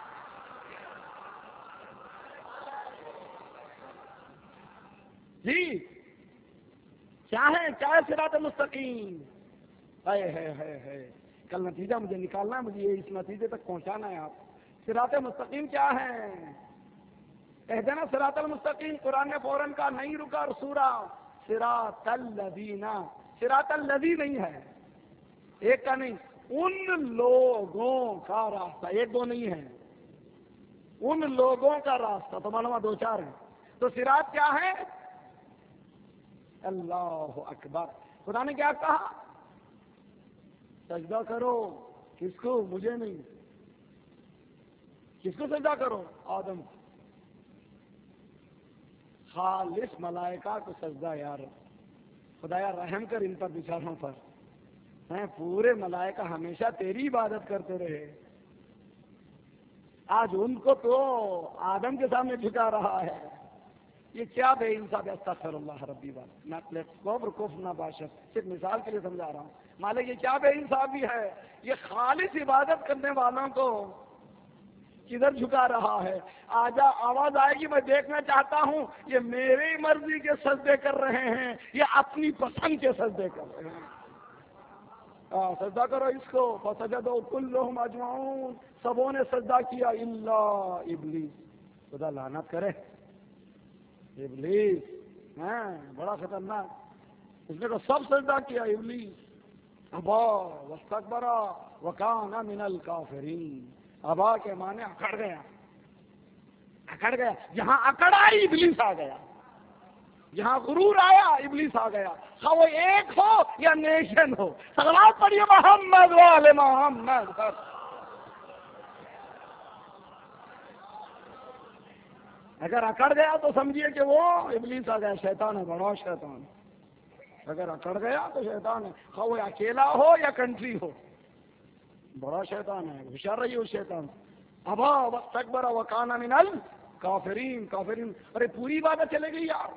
جی کیا ہے صراط مستقیم؟ ہے کل نتیجہ مجھے نکالنا ہے، مجھے اس نتیجے تک پہنچانا ہے. آپ صراط مستقیم کیا ہے؟ اہدنا صراط المستقیم. قرآن نے فوراً کا نہیں رکا اور سورہ صراط الذین. صراط الذی نہیں ہے، ایک کا نہیں، ان لوگوں کا راستہ. 1 2 نہیں ہے، ان لوگوں کا راستہ. تو معلومات 2 4 ہیں. تو صراط کیا ہے؟ اللہ اکبر. خدا نے کیا کہا؟ سجدہ کرو. کس کو؟ مجھے نہیں. کس کو سجدہ کرو؟ آدم کو. خالص ملائکہ کو سجدہ. یار خدایا رحم کر ان پر بیچاروں پر. پورے ملائکہ ہمیشہ تیری عبادت کرتے رہے، آج ان کو تو آدم کے سامنے جھکا رہا ہے. یہ کیا بے انصاف. استغفر اللہ ربی بات نہ کفر کفر نہ باشد. صرف مثال کے لیے سمجھا رہا ہوں. مالک یہ کیا بے انصافی ہے؟ یہ خالص عبادت کرنے والوں کو کدھر جھکا رہا ہے. آواز آئے گی، میں دیکھنا چاہتا ہوں یہ میری مرضی کے سجدے کر رہے ہیں یا اپنی پسند کے سجدے کر رہے ہیں. سجدہ کرو اس کو. فسجدوا کلهم اجمعون. سبوں نے سجدہ کیا الا ابلیس. خدا لعنت کرے ابلیس. بڑا خطرناک. اس نے تو سب سجدہ کیا. ابلیس ابا واستکبر وکان من الکافرین. ابا کے معنی اکڑ گیا. اکڑ گیا. جہاں اکڑ آئی ابلیس آ گیا، جہاں غرور آیا ابلیس آ گیا. خواہ وہ ایک ہو یا نیشن ہو. صلوات پڑھیے محمد وعلی محمد. اگر اکڑ گیا تو سمجھیے کہ وہ ابلیس آ گیا. شیطان ہے، بڑا شیطان. اگر اکڑ گیا تو شیطان ہے، خواہ وہ اکیلا ہو یا کنٹری ہو، بڑا شیطان ہے. ہوشیار رہیے اس شیطان. ابا واستکبر وکان من الکافرین. کافرین. ارے پوری عبادت چلے گئی یار.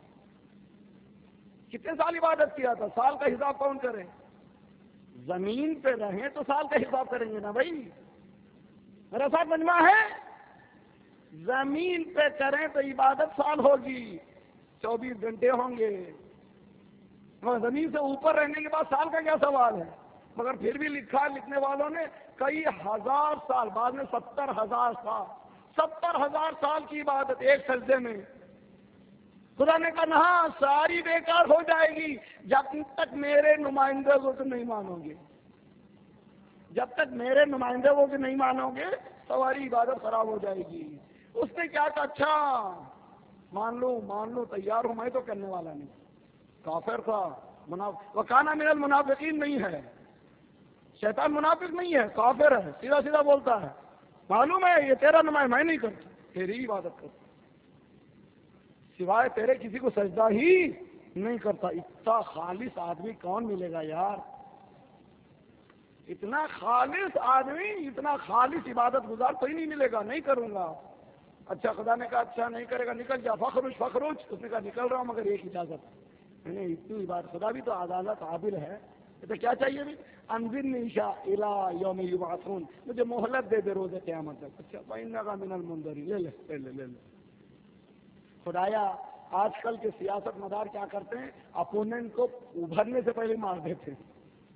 کتنے سال عبادت کیا تھا؟ سال کا حساب کون کرے؟ زمین پہ رہیں تو سال کا حساب کریں گے نا بھائی. میرا ساتھ مجمع ہے. زمین پہ کریں تو عبادت سال ہوگی، 24 گھنٹے ہوں گے. مگر زمین سے اوپر رہنے کے بعد سال کا کیا سوال ہے؟ مگر پھر بھی لکھا لکھنے والوں نے کئی ہزار سال، بعد میں 70,000 سال، 70,000 سال کی عبادت ایک سجدے میں. خدا نے کہا نہ، ساری بیکار ہو جائے گی جب تک میرے نمائندے کو نہیں مانو گے. جب تک میرے نمائندے کو نہیں مانو گے ساری عبادت خراب ہو جائے گی. اس نے کیا کہا؟ اچھا مان لو تیار ہوں. میں تو کرنے والا نہیں. کافر تھا. وکانا من المنافقین نہیں ہے. شیطان منافق نہیں ہے، کافر ہے. سیدھا سیدھا بولتا ہے. معلوم ہے یہ تیرا نمائندہ، میں نہیں کرتا، تیری عبادت کرتا، سوائے تیرے کسی کو سجدہ ہی نہیں کرتا. اتنا خالص آدمی کون ملے گا یار؟ اتنا خالص آدمی، اتنا خالص عبادت گزار کوئی نہیں ملے گا. نہیں کروں گا. اچھا خدا نے کہا اچھا نہیں کرے گا نکل جا، فخروج فخروج. اس نے کہا نکل رہا ہوں مگر ایک اجازت. میں نے اتنی عبادت، خدا بھی تو عدالت عادل ہے. تو کیا چاہیے بھی؟ انذرنی الی یوم یبعثون، مجھے مہلت دے دے روز قیامت تک. اچھا فإنک من المنذرین، لے لے لے لے لے. خدایا آج کل کے سیاست مدار کیا کرتے ہیں؟ اپوننٹ کو ابھرنے سے پہلے مار دیتے ہیں.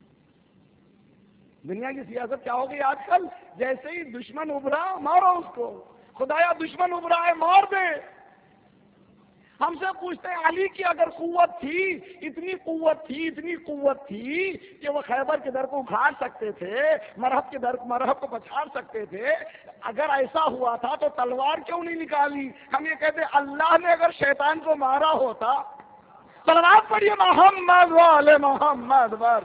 دنیا کی سیاست کیا ہو گئی آج کل؟ جیسے ہی دشمن ابھرا مارو اس کو. خدایا دشمن ابھرا ہے مار دے. ہم سے پوچھتے ہیں علی کی اگر قوت تھی، اتنی قوت تھی، اتنی قوت تھی کہ وہ خیبر کے در کو اکھاڑ سکتے تھے، مرحب کو پچھاڑ سکتے تھے، اگر ایسا ہوا تھا تو تلوار کیوں نہیں نکالی؟ ہم یہ کہتے اللہ نے اگر شیطان کو مارا ہوتا. تلوار پڑھیے محمد والے محمد پر.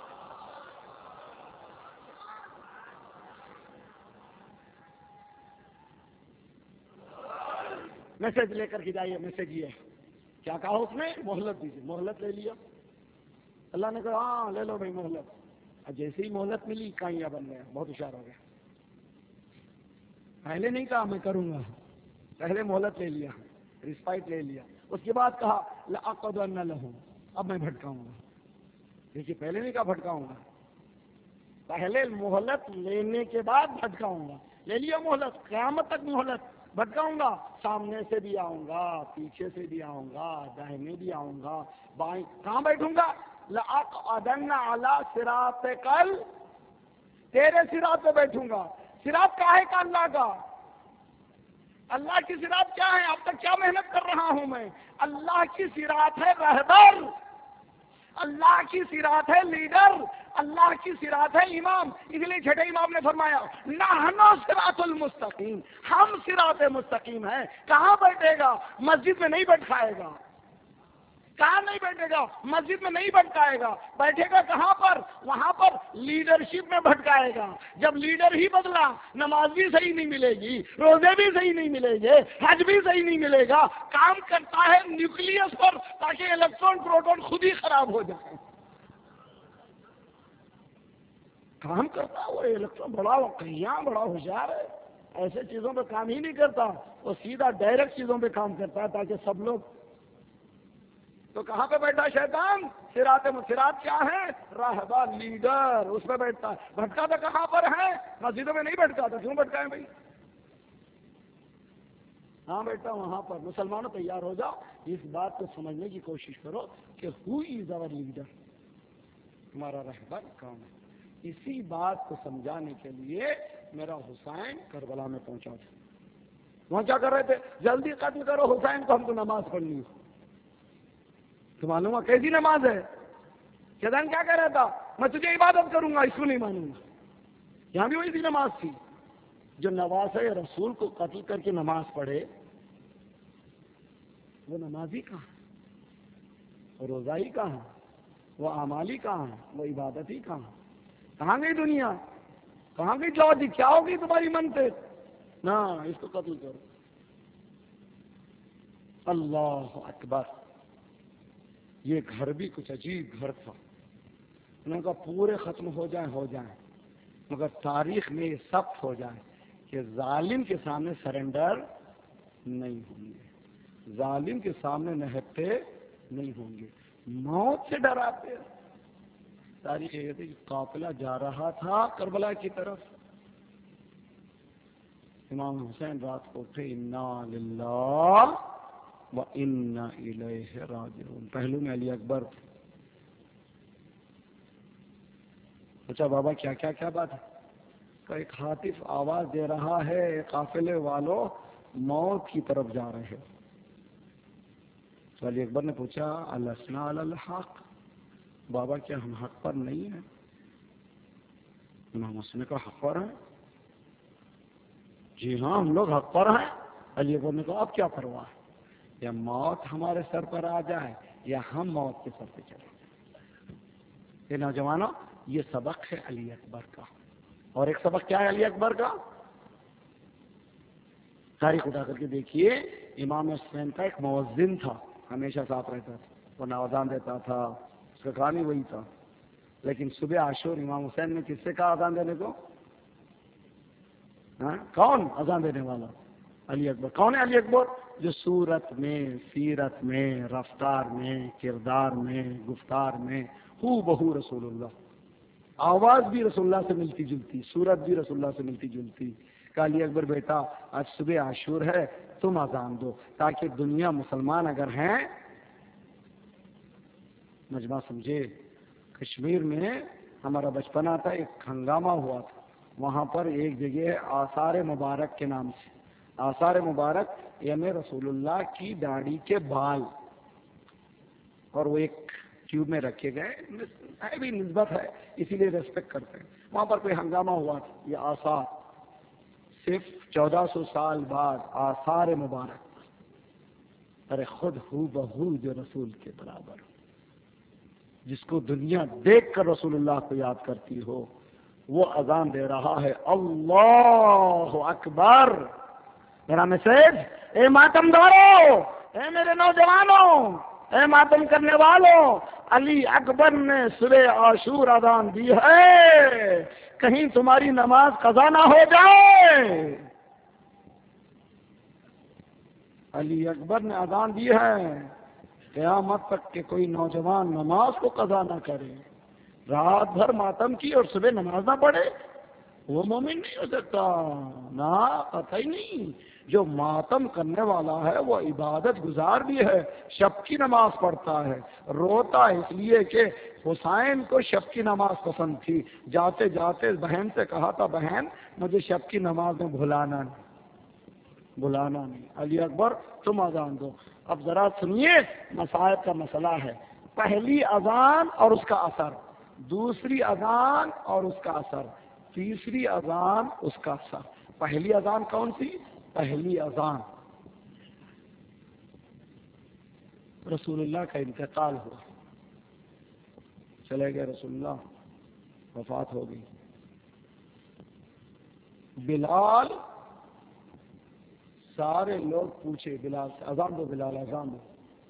میسج لے کر کے جائیے. میسج یہ کیا کہا اس نے؟ مہلت دیجیے. مہلت لے لیا. اللہ نے کہا ہاں لے لو بھائی مہلت. اور جیسے ہی مہلت ملی کائیاں بن گیا. بہت ہوشیار ہو گیا. پہلے نہیں کہا میں کروں گا، پہلے مہلت لے لیا، رسپائٹ لے لیا. اس کے بعد کہا لأقعدن لهم، اب میں بھٹکاؤں گا. دیکھیے پہلے نہیں کہا بھٹکاؤں گا، پہلے مہلت لینے کے بعد بھٹکاؤں گا. لے لیا مہلت، قیامت تک مہلت. بھٹکاؤں گا، سامنے سے بھی آؤں گا، پیچھے سے بھی آؤں گا، داہنے بھی آؤں گا، بائیں. کہاں بیٹھوں گا؟ لأقعدن علی صراطک، تیرے صراط پہ بیٹھوں گا. صراط کیا ہے کا؟ اللہ کا. اللہ کی صراط کیا ہے؟ اب تک کیا محنت کر رہا ہوں میں؟ اللہ کی صراط ہے رہبر، اللہ کی صراط ہے لیڈر، اللہ کی صراط ہے امام. اس لیے چھٹے امام نے فرمایا نحن صراط المستقیم، ہم صراط مستقیم ہیں. کہاں بیٹھے گا؟ مسجد میں نہیں بیٹھائے گا. کہاں نہیں بیٹھے گا؟ مسجد میں نہیں بھٹکائے گا. بیٹھے گا کہاں پر؟ وہاں پر لیڈرشپ میں بھٹکائے گا. جب لیڈر ہی بدلا، نماز بھی صحیح نہیں ملے گی، روزے بھی صحیح نہیں ملیں گے، حج بھی صحیح نہیں ملے گا. کام کرتا ہے نیوکلیس پر تاکہ الیکٹران پروٹون خود ہی خراب ہو جائے. کام کرتا ہے وہ الیکٹران، بڑا کہیں بڑا ہوشیار ہے. ایسے چیزوں پہ کام ہی نہیں کرتا، وہ سیدھا ڈائریکٹ چیزوں پہ کام کرتا ہے تاکہ سب لوگ. تو کہاں پہ بیٹھا شیطان؟ صراط. صراط کیا ہے؟ راہبر، لیڈر، اس پہ بیٹھتا ہے. بھٹکا تو کہاں پر ہے؟ مسجدوں میں نہیں بھٹکا تو کیوں بھٹکائیں بھائی؟ ہاں بیٹا وہاں پر. مسلمانوں تیار ہو جاؤ، اس بات کو سمجھنے کی کوشش کرو کہ ہو از آور لیڈر، ہمارا رہبر کون ہے. اسی بات کو سمجھانے کے لیے میرا حسین کربلا میں پہنچا تھا. وہاں کیا کر رہے تھے؟ جلدی قتل کرو حسین کو، ہم کو نماز پڑھنی ہے. تو معلوم ہوا کیسی نماز ہے؟ شیطان کیا کہہ رہا تھا؟ میں تجھے عبادت کروں گا، اس کو نہیں مانوں گا. یہاں بھی وہی سی نماز تھی. جو نواز رسول کو قتل کر کے نماز پڑھے وہ نمازی کہاں؟ وہ روزائی کہاں؟ وہ اعمالی کہاں؟ وہ عبادتی کہاں؟ کہاں گئی دنیا؟ کہاں گئی لاجک؟ کیا ہوگی تمہاری منطق؟ نہ اس کو قتل کرو. اللہ اکبر. یہ گھر بھی کچھ عجیب گھر تھا. انہوں نے کہا پورے ختم ہو جائیں مگر تاریخ میں یہ ثبت ہو جائے کہ ظالم کے سامنے سرنڈر نہیں ہوں گے، ظالم کے سامنے نہتے نہیں ہوں گے، موت سے ڈراتے. تاریخ یہ تھی کہ قافلہ جا رہا تھا کربلا کی طرف. امام حسین رات کو اٹھے انا للہ وَإِنَّا إِلَيْهِ رَاجِعُونَ. پہلو میں علی اکبر تھے. پوچھا بابا کیا بات ہے؟ کہ ایک ہاتف آواز دے رہا ہے قافلے والوں موت کی طرف جا رہے ہیں. تو علی اکبر نے پوچھا الَّسْنَا عَلَى الْحَقِّ، بابا کیا ہم حق پر نہیں ہیں؟ امام حسین نے کہا حق پر ہیں؟ جی ہاں ہم لوگ حق پر ہیں. علی اکبر نے کہا اب کیا پرواہ ہے، یا موت ہمارے سر پر آ جائے یا ہم موت کے سر پہ چلے جائیں. یہ نوجوانوں یہ سبق ہے علی اکبر کا. اور ایک سبق کیا ہے علی اکبر کا؟ تاریخ اٹھا کر کے دیکھیے. امام حسین کا ایک مؤذن تھا، ہمیشہ ساتھ رہتا تھا، وہ نوازان دیتا تھا، اس کا کام ہی وہی تھا. لیکن صبح عاشور امام حسین نے کس سے کہا اذان دینے کو؟ کون اذان دینے والا؟ علی اکبر. کون ہے علی اکبر؟ جو صورت میں، سیرت میں، رفتار میں، کردار میں، گفتار میں ہو بہو رسول اللہ، آواز بھی رسول اللہ سے ملتی جلتی، صورت بھی رسول اللہ سے ملتی جلتی. کہ علی اکبر بیٹا آج صبح عاشور ہے، تم اذان دو تاکہ دنیا مسلمان اگر ہیں. مجمع سمجھے. کشمیر میں ہمارا بچپنا تھا، ایک ہنگامہ ہوا تھا، وہاں پر ایک جگہ آثار مبارک کے نام سے، آثار مبارک یعنی رسول اللہ کی داڑھی کے بال، اور وہ ایک ٹیوب میں رکھے گئے، ہے بھی نسبت ہے اسی لیے ریسپیکٹ کرتے ہیں. وہاں پر کوئی ہنگامہ ہوا تھا. یہ آثار صرف 1400 سال بعد آثار مبارک. ارے خود ہو بہو جو رسول کے برابر، جس کو دنیا دیکھ کر رسول اللہ کو یاد کرتی ہو، وہ اذان دے رہا ہے. اللہ اکبر. میرا میسج، اے ماتم دارو، اے میرے نوجوانوں، اے ماتم کرنے والوں، علی اکبر نے صبح عاشور اذان دی ہے، کہیں تمہاری نماز قضا نہ ہو جائے. علی اکبر نے اذان دی ہے، قیامت تک کہ کوئی نوجوان نماز کو قضا نہ کرے، رات بھر ماتم کی اور صبح نماز نہ پڑھے، وہ مومن نہیں ہو سکتا. نہ قطعی نہیں. جو ماتم کرنے والا ہے وہ عبادت گزار بھی ہے، شب کی نماز پڑھتا ہے، روتا اس لیے کہ حسین کو شب کی نماز پسند تھی. جاتے جاتے بہن سے کہا تھا، بہن مجھے شب کی نماز میں بھلانا نہیں. علی اکبر تم اذان دو. اب ذرا سنیے، مسائل کا مسئلہ ہے. پہلی اذان اور اس کا اثر، دوسری اذان اور اس کا اثر، تیسری اذان اس کا اثر. پہلی اذان کون سی؟ پہلی اذان رسول اللہ کا انتقال ہوا، چلے گئے رسول اللہ، وفات ہو گئی. بلال، سارے لوگ پوچھے بلال سے، اذان دو بلال، اذان دو.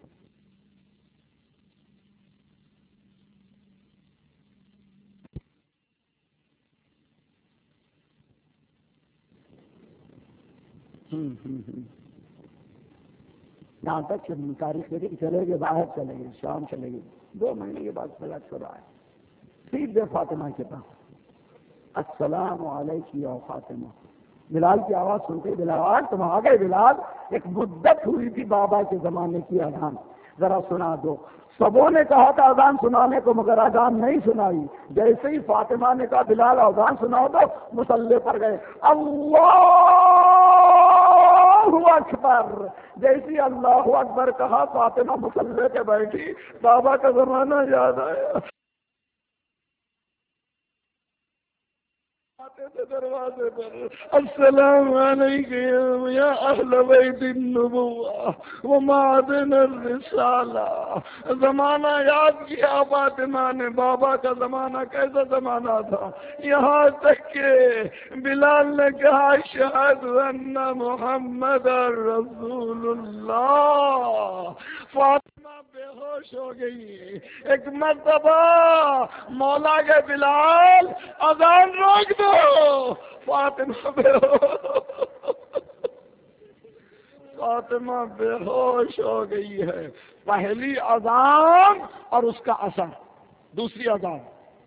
یہاں تک کہ تاریخ دیکھے کہ چلے گئے، باہر چلے گئے، شام چلے گئے. 2 مہینے کے بعد فلک ہو رہا ہے. سیدھے فاطمہ کے پاس، السلام علیکم یا فاطمہ. بلال کی آواز سنتے ہی بلال تم آ گئے. بلال، ایک مدت ہوئی تھی بابا کے زمانے کی اذان، ذرا سنا دو. سبوں نے کہا تھا اذان سنانے کو، مگر اذان نہیں سنائی. جیسے ہی فاطمہ نے کہا بلال اذان سناؤ تو مصلی پر گئے. اللہ اکبر. جیسی اللہ اکبر کہا، فاطمہ مصلی پہ بیٹھی. بابا کا زمانہ یاد آیا. دروازے پر، السلام علیکم یا اہل بیت النبوہ ومعدن الرسالہ. زمانہ یاد کیا فاطمہ نے، بابا کا زمانہ کیسا زمانہ تھا. یہاں تک کہ بلال نے کہا اشہد ان محمد رسول اللہ. فاطمہ بے ہوش ہو گئی. ایک مرتبہ مولا کے بلال اذان روک دو. فاطمہ بے ہوش ہو گئی ہے. پہلی اذان اور اس کا اثر. دوسری اذان،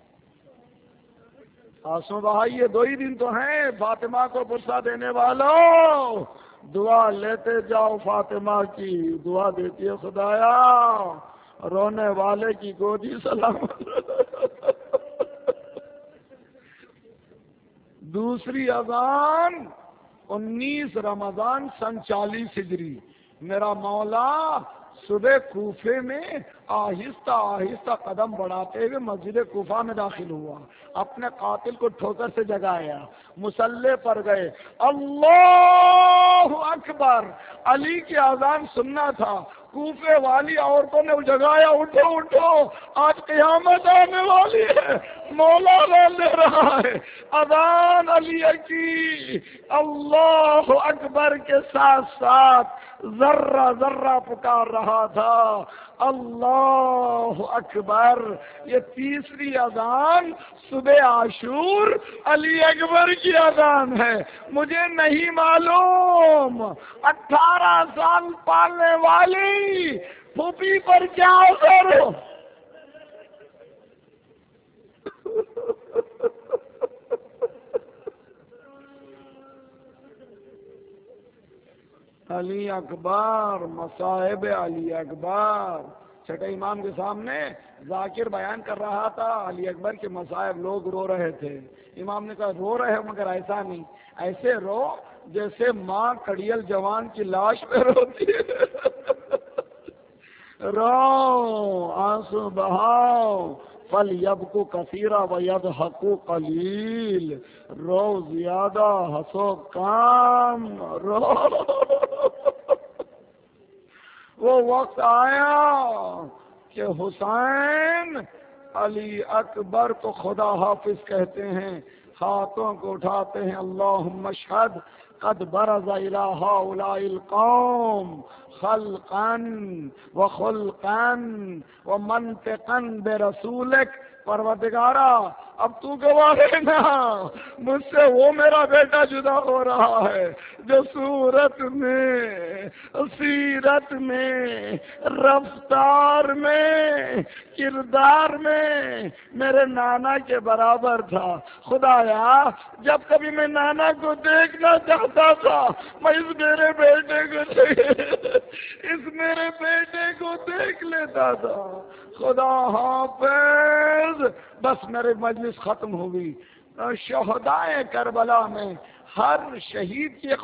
آنسو بہائیے، 2 ہی دن تو ہیں. فاطمہ کو غصہ دینے والوں، دعا لیتے جاؤ. فاطمہ کی دعا دیتی ہے خدایا، رونے والے کی گودی سلامت. دوسری اذان 19 رمضان سن 40 ہجری. میرا مولا صبح کوفے میں آہستہ آہستہ قدم بڑھاتے ہوئے مسجد کوفہ میں داخل ہوا. اپنے قاتل کو ٹھوکر سے جگایا، مصلی پر گئے. اللہ اکبر. علی کی اذان سننا تھا، کوفے والی عورتوں نے جگایا، اٹھو اٹھو آج قیامت آنے والی ہے، مولا لے رہا ہے۔ اذان علی کی اللہ اکبر کے ساتھ ساتھ ذرہ ذرہ پکار رہا تھا اللہ اکبر۔ یہ تیسری اذان صبح عاشور علی اکبر کی اذان ہے۔ مجھے نہیں معلوم 18 سال پالنے والی پھوپھی پر کیا اثر ہو۔ علی اکبر، مصائب علی اکبر۔ چھٹے امام کے سامنے ذاکر بیان کر رہا تھا علی اکبر کے مصائب، لوگ رو رہے تھے۔ امام نے کہا رو رہے ہو مگر ایسا نہیں، ایسے رو جیسے ماں کڑیل جوان کی لاش پہ روتی ہے۔ رو، آنسو بہاؤ، فَلْيَبْكُوا كَثِيرًا وَيَضْحَكُوا قَلِيلًا۔ رو زیادہ، ہنسو کام، رو۔ وہ وقت آیا کہ حسین علی اکبر کو خدا حافظ کہتے ہیں، ہاتھوں کو اٹھاتے ہیں، اللہم اشہد قد برز الی ہؤلاء القوم خلقا وخلقا ومنطقا برسولک۔ پروردگارا اب تو گواہ ہے نا، مجھ سے وہ میرا بیٹا جدا ہو رہا ہے جو صورت میں، سیرت میں، رفتار میں، کردار میں میرے نانا کے برابر تھا۔ خدایا جب کبھی میں نانا کو دیکھنا چاہتا تھا میں اس میرے بیٹے کو دیکھ لیتا تھا۔ خدا حافظ۔ بس میرے مجلس ختم ہوئی۔ شہدائے کربلا میں ہر شہید کی ایک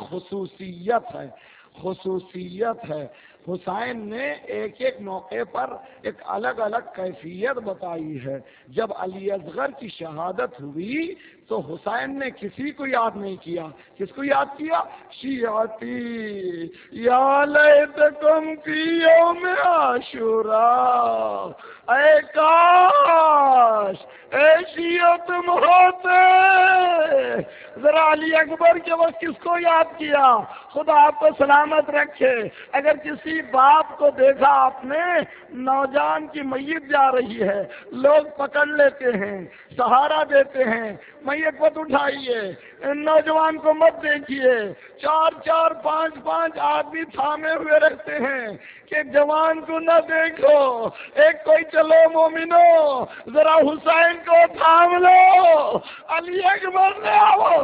خصوصیت ہے۔ حسین نے ایک ایک موقع پر ایک الگ الگ کیفیت بتائی ہے۔ جب علی اصغر کی شہادت ہوئی تو حسین نے کسی کو یاد نہیں کیا۔ کس کو یاد کیا؟ شیعتی یا لیتکم فی یوم عاشوراء، اے کاش اے شیعہ تم ہوتے۔ ذرا علی اکبر کے وقت کس کو یاد کیا؟ خدا آپ کو سلامت رکھے۔ اگر کسی باپ کو دیکھا آپ نے، نوجوان کی میت جا رہی ہے، لوگ پکڑ لیتے ہیں، سہارا دیتے ہیں، میت مت اٹھائیے، نوجوان کو مت دیکھیے، 4 5 آدمی تھامے ہوئے رہتے ہیں کہ جوان کو نہ دیکھو۔ ایک کوئی چلو مومنو ذرا حسین کو تھام لو۔ علی اکبر نے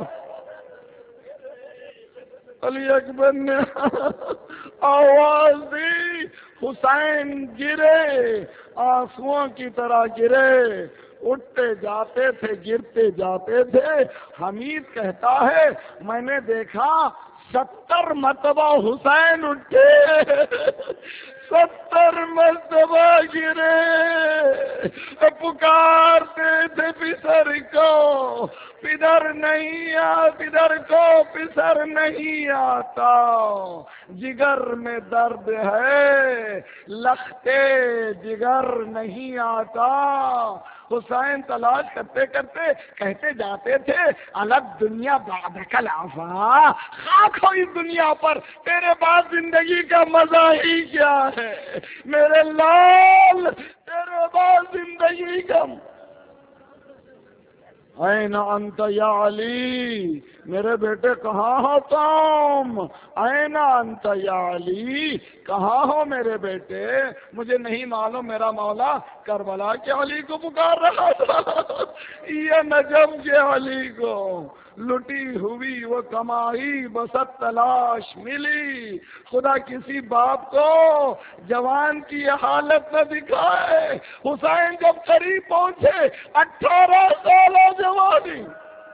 آواز دی، حسین گرے، آنسوؤں کی طرح گرے، اٹھتے جاتے تھے، گرتے جاتے تھے۔ حمید کہتا ہے میں نے دیکھا 70 مرتبہ حسین اٹھے، 70 مرتبہ گرے، پکارتے تھے پسر کو، پدر کو پسر نہیں آتا، جگر میں درد ہے لختے جگر نہیں آتا۔ حسین تلاش کرتے کرتے کہتے جاتے تھے الگ دنیا بعدک العفا، خاک ہو اس دنیا پر، تیرے بعد زندگی کا مزہ ہی کیا ہے میرے لال، تیرے بعد زندگی کا۔ این انت یا علی، میرے بیٹے کہاں ہو تم؟ این انت یا علی، کہاں ہو میرے بیٹے؟ مجھے نہیں معلوم میرا مولا کربلا کے علی کو پکار رہا تھا یہ نجم کے علی کو۔ لٹی ہوئی وہ کمائی بست تلاش ملی، خدا کسی باپ کو جوان کی حالت نہ دکھائے۔ حسین جب قریب پہنچے 18 سالہ جوانی،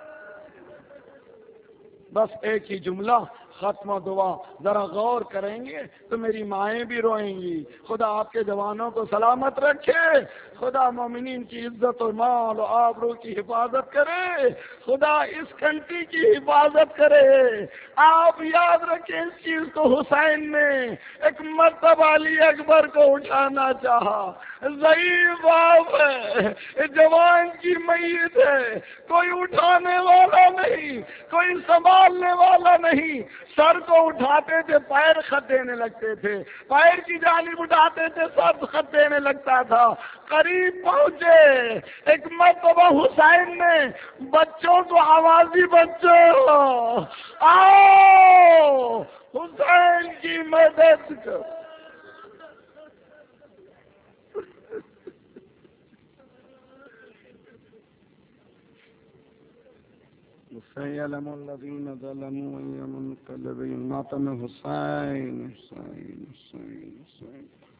بس ایک ہی جملہ ختم دعا، ذرا غور کریں گے تو میری مائیں بھی روئیں گی۔ خدا آپ کے جوانوں کو سلامت رکھے۔ خدا مومنین کی عزت و مال و آبرو کی حفاظت کرے، خدا اس کنٹری کی حفاظت کرے۔ آپ یاد رکھیں اس چیز کو، حسین نے ایک مرتبہ علی اکبر کو اٹھانا چاہا، ضعیف باپ ہے، جوان کی میت ہے، کوئی اٹھانے والا نہیں، کوئی سنبھالنے والا نہیں، سر کو اٹھاتے تھے پیر خط دینے لگتے تھے، پیر کی جانب اٹھاتے تھے سر خط دینے لگتا تھا۔ قریب پہنچے، ایک مرتبہ حسین نے بچوں کو آوازی، بچوں آؤ حسین کی مدد کرو۔ سيعلم الذين ظلموا أي منقلب ماتم حسين حسين حسين حسين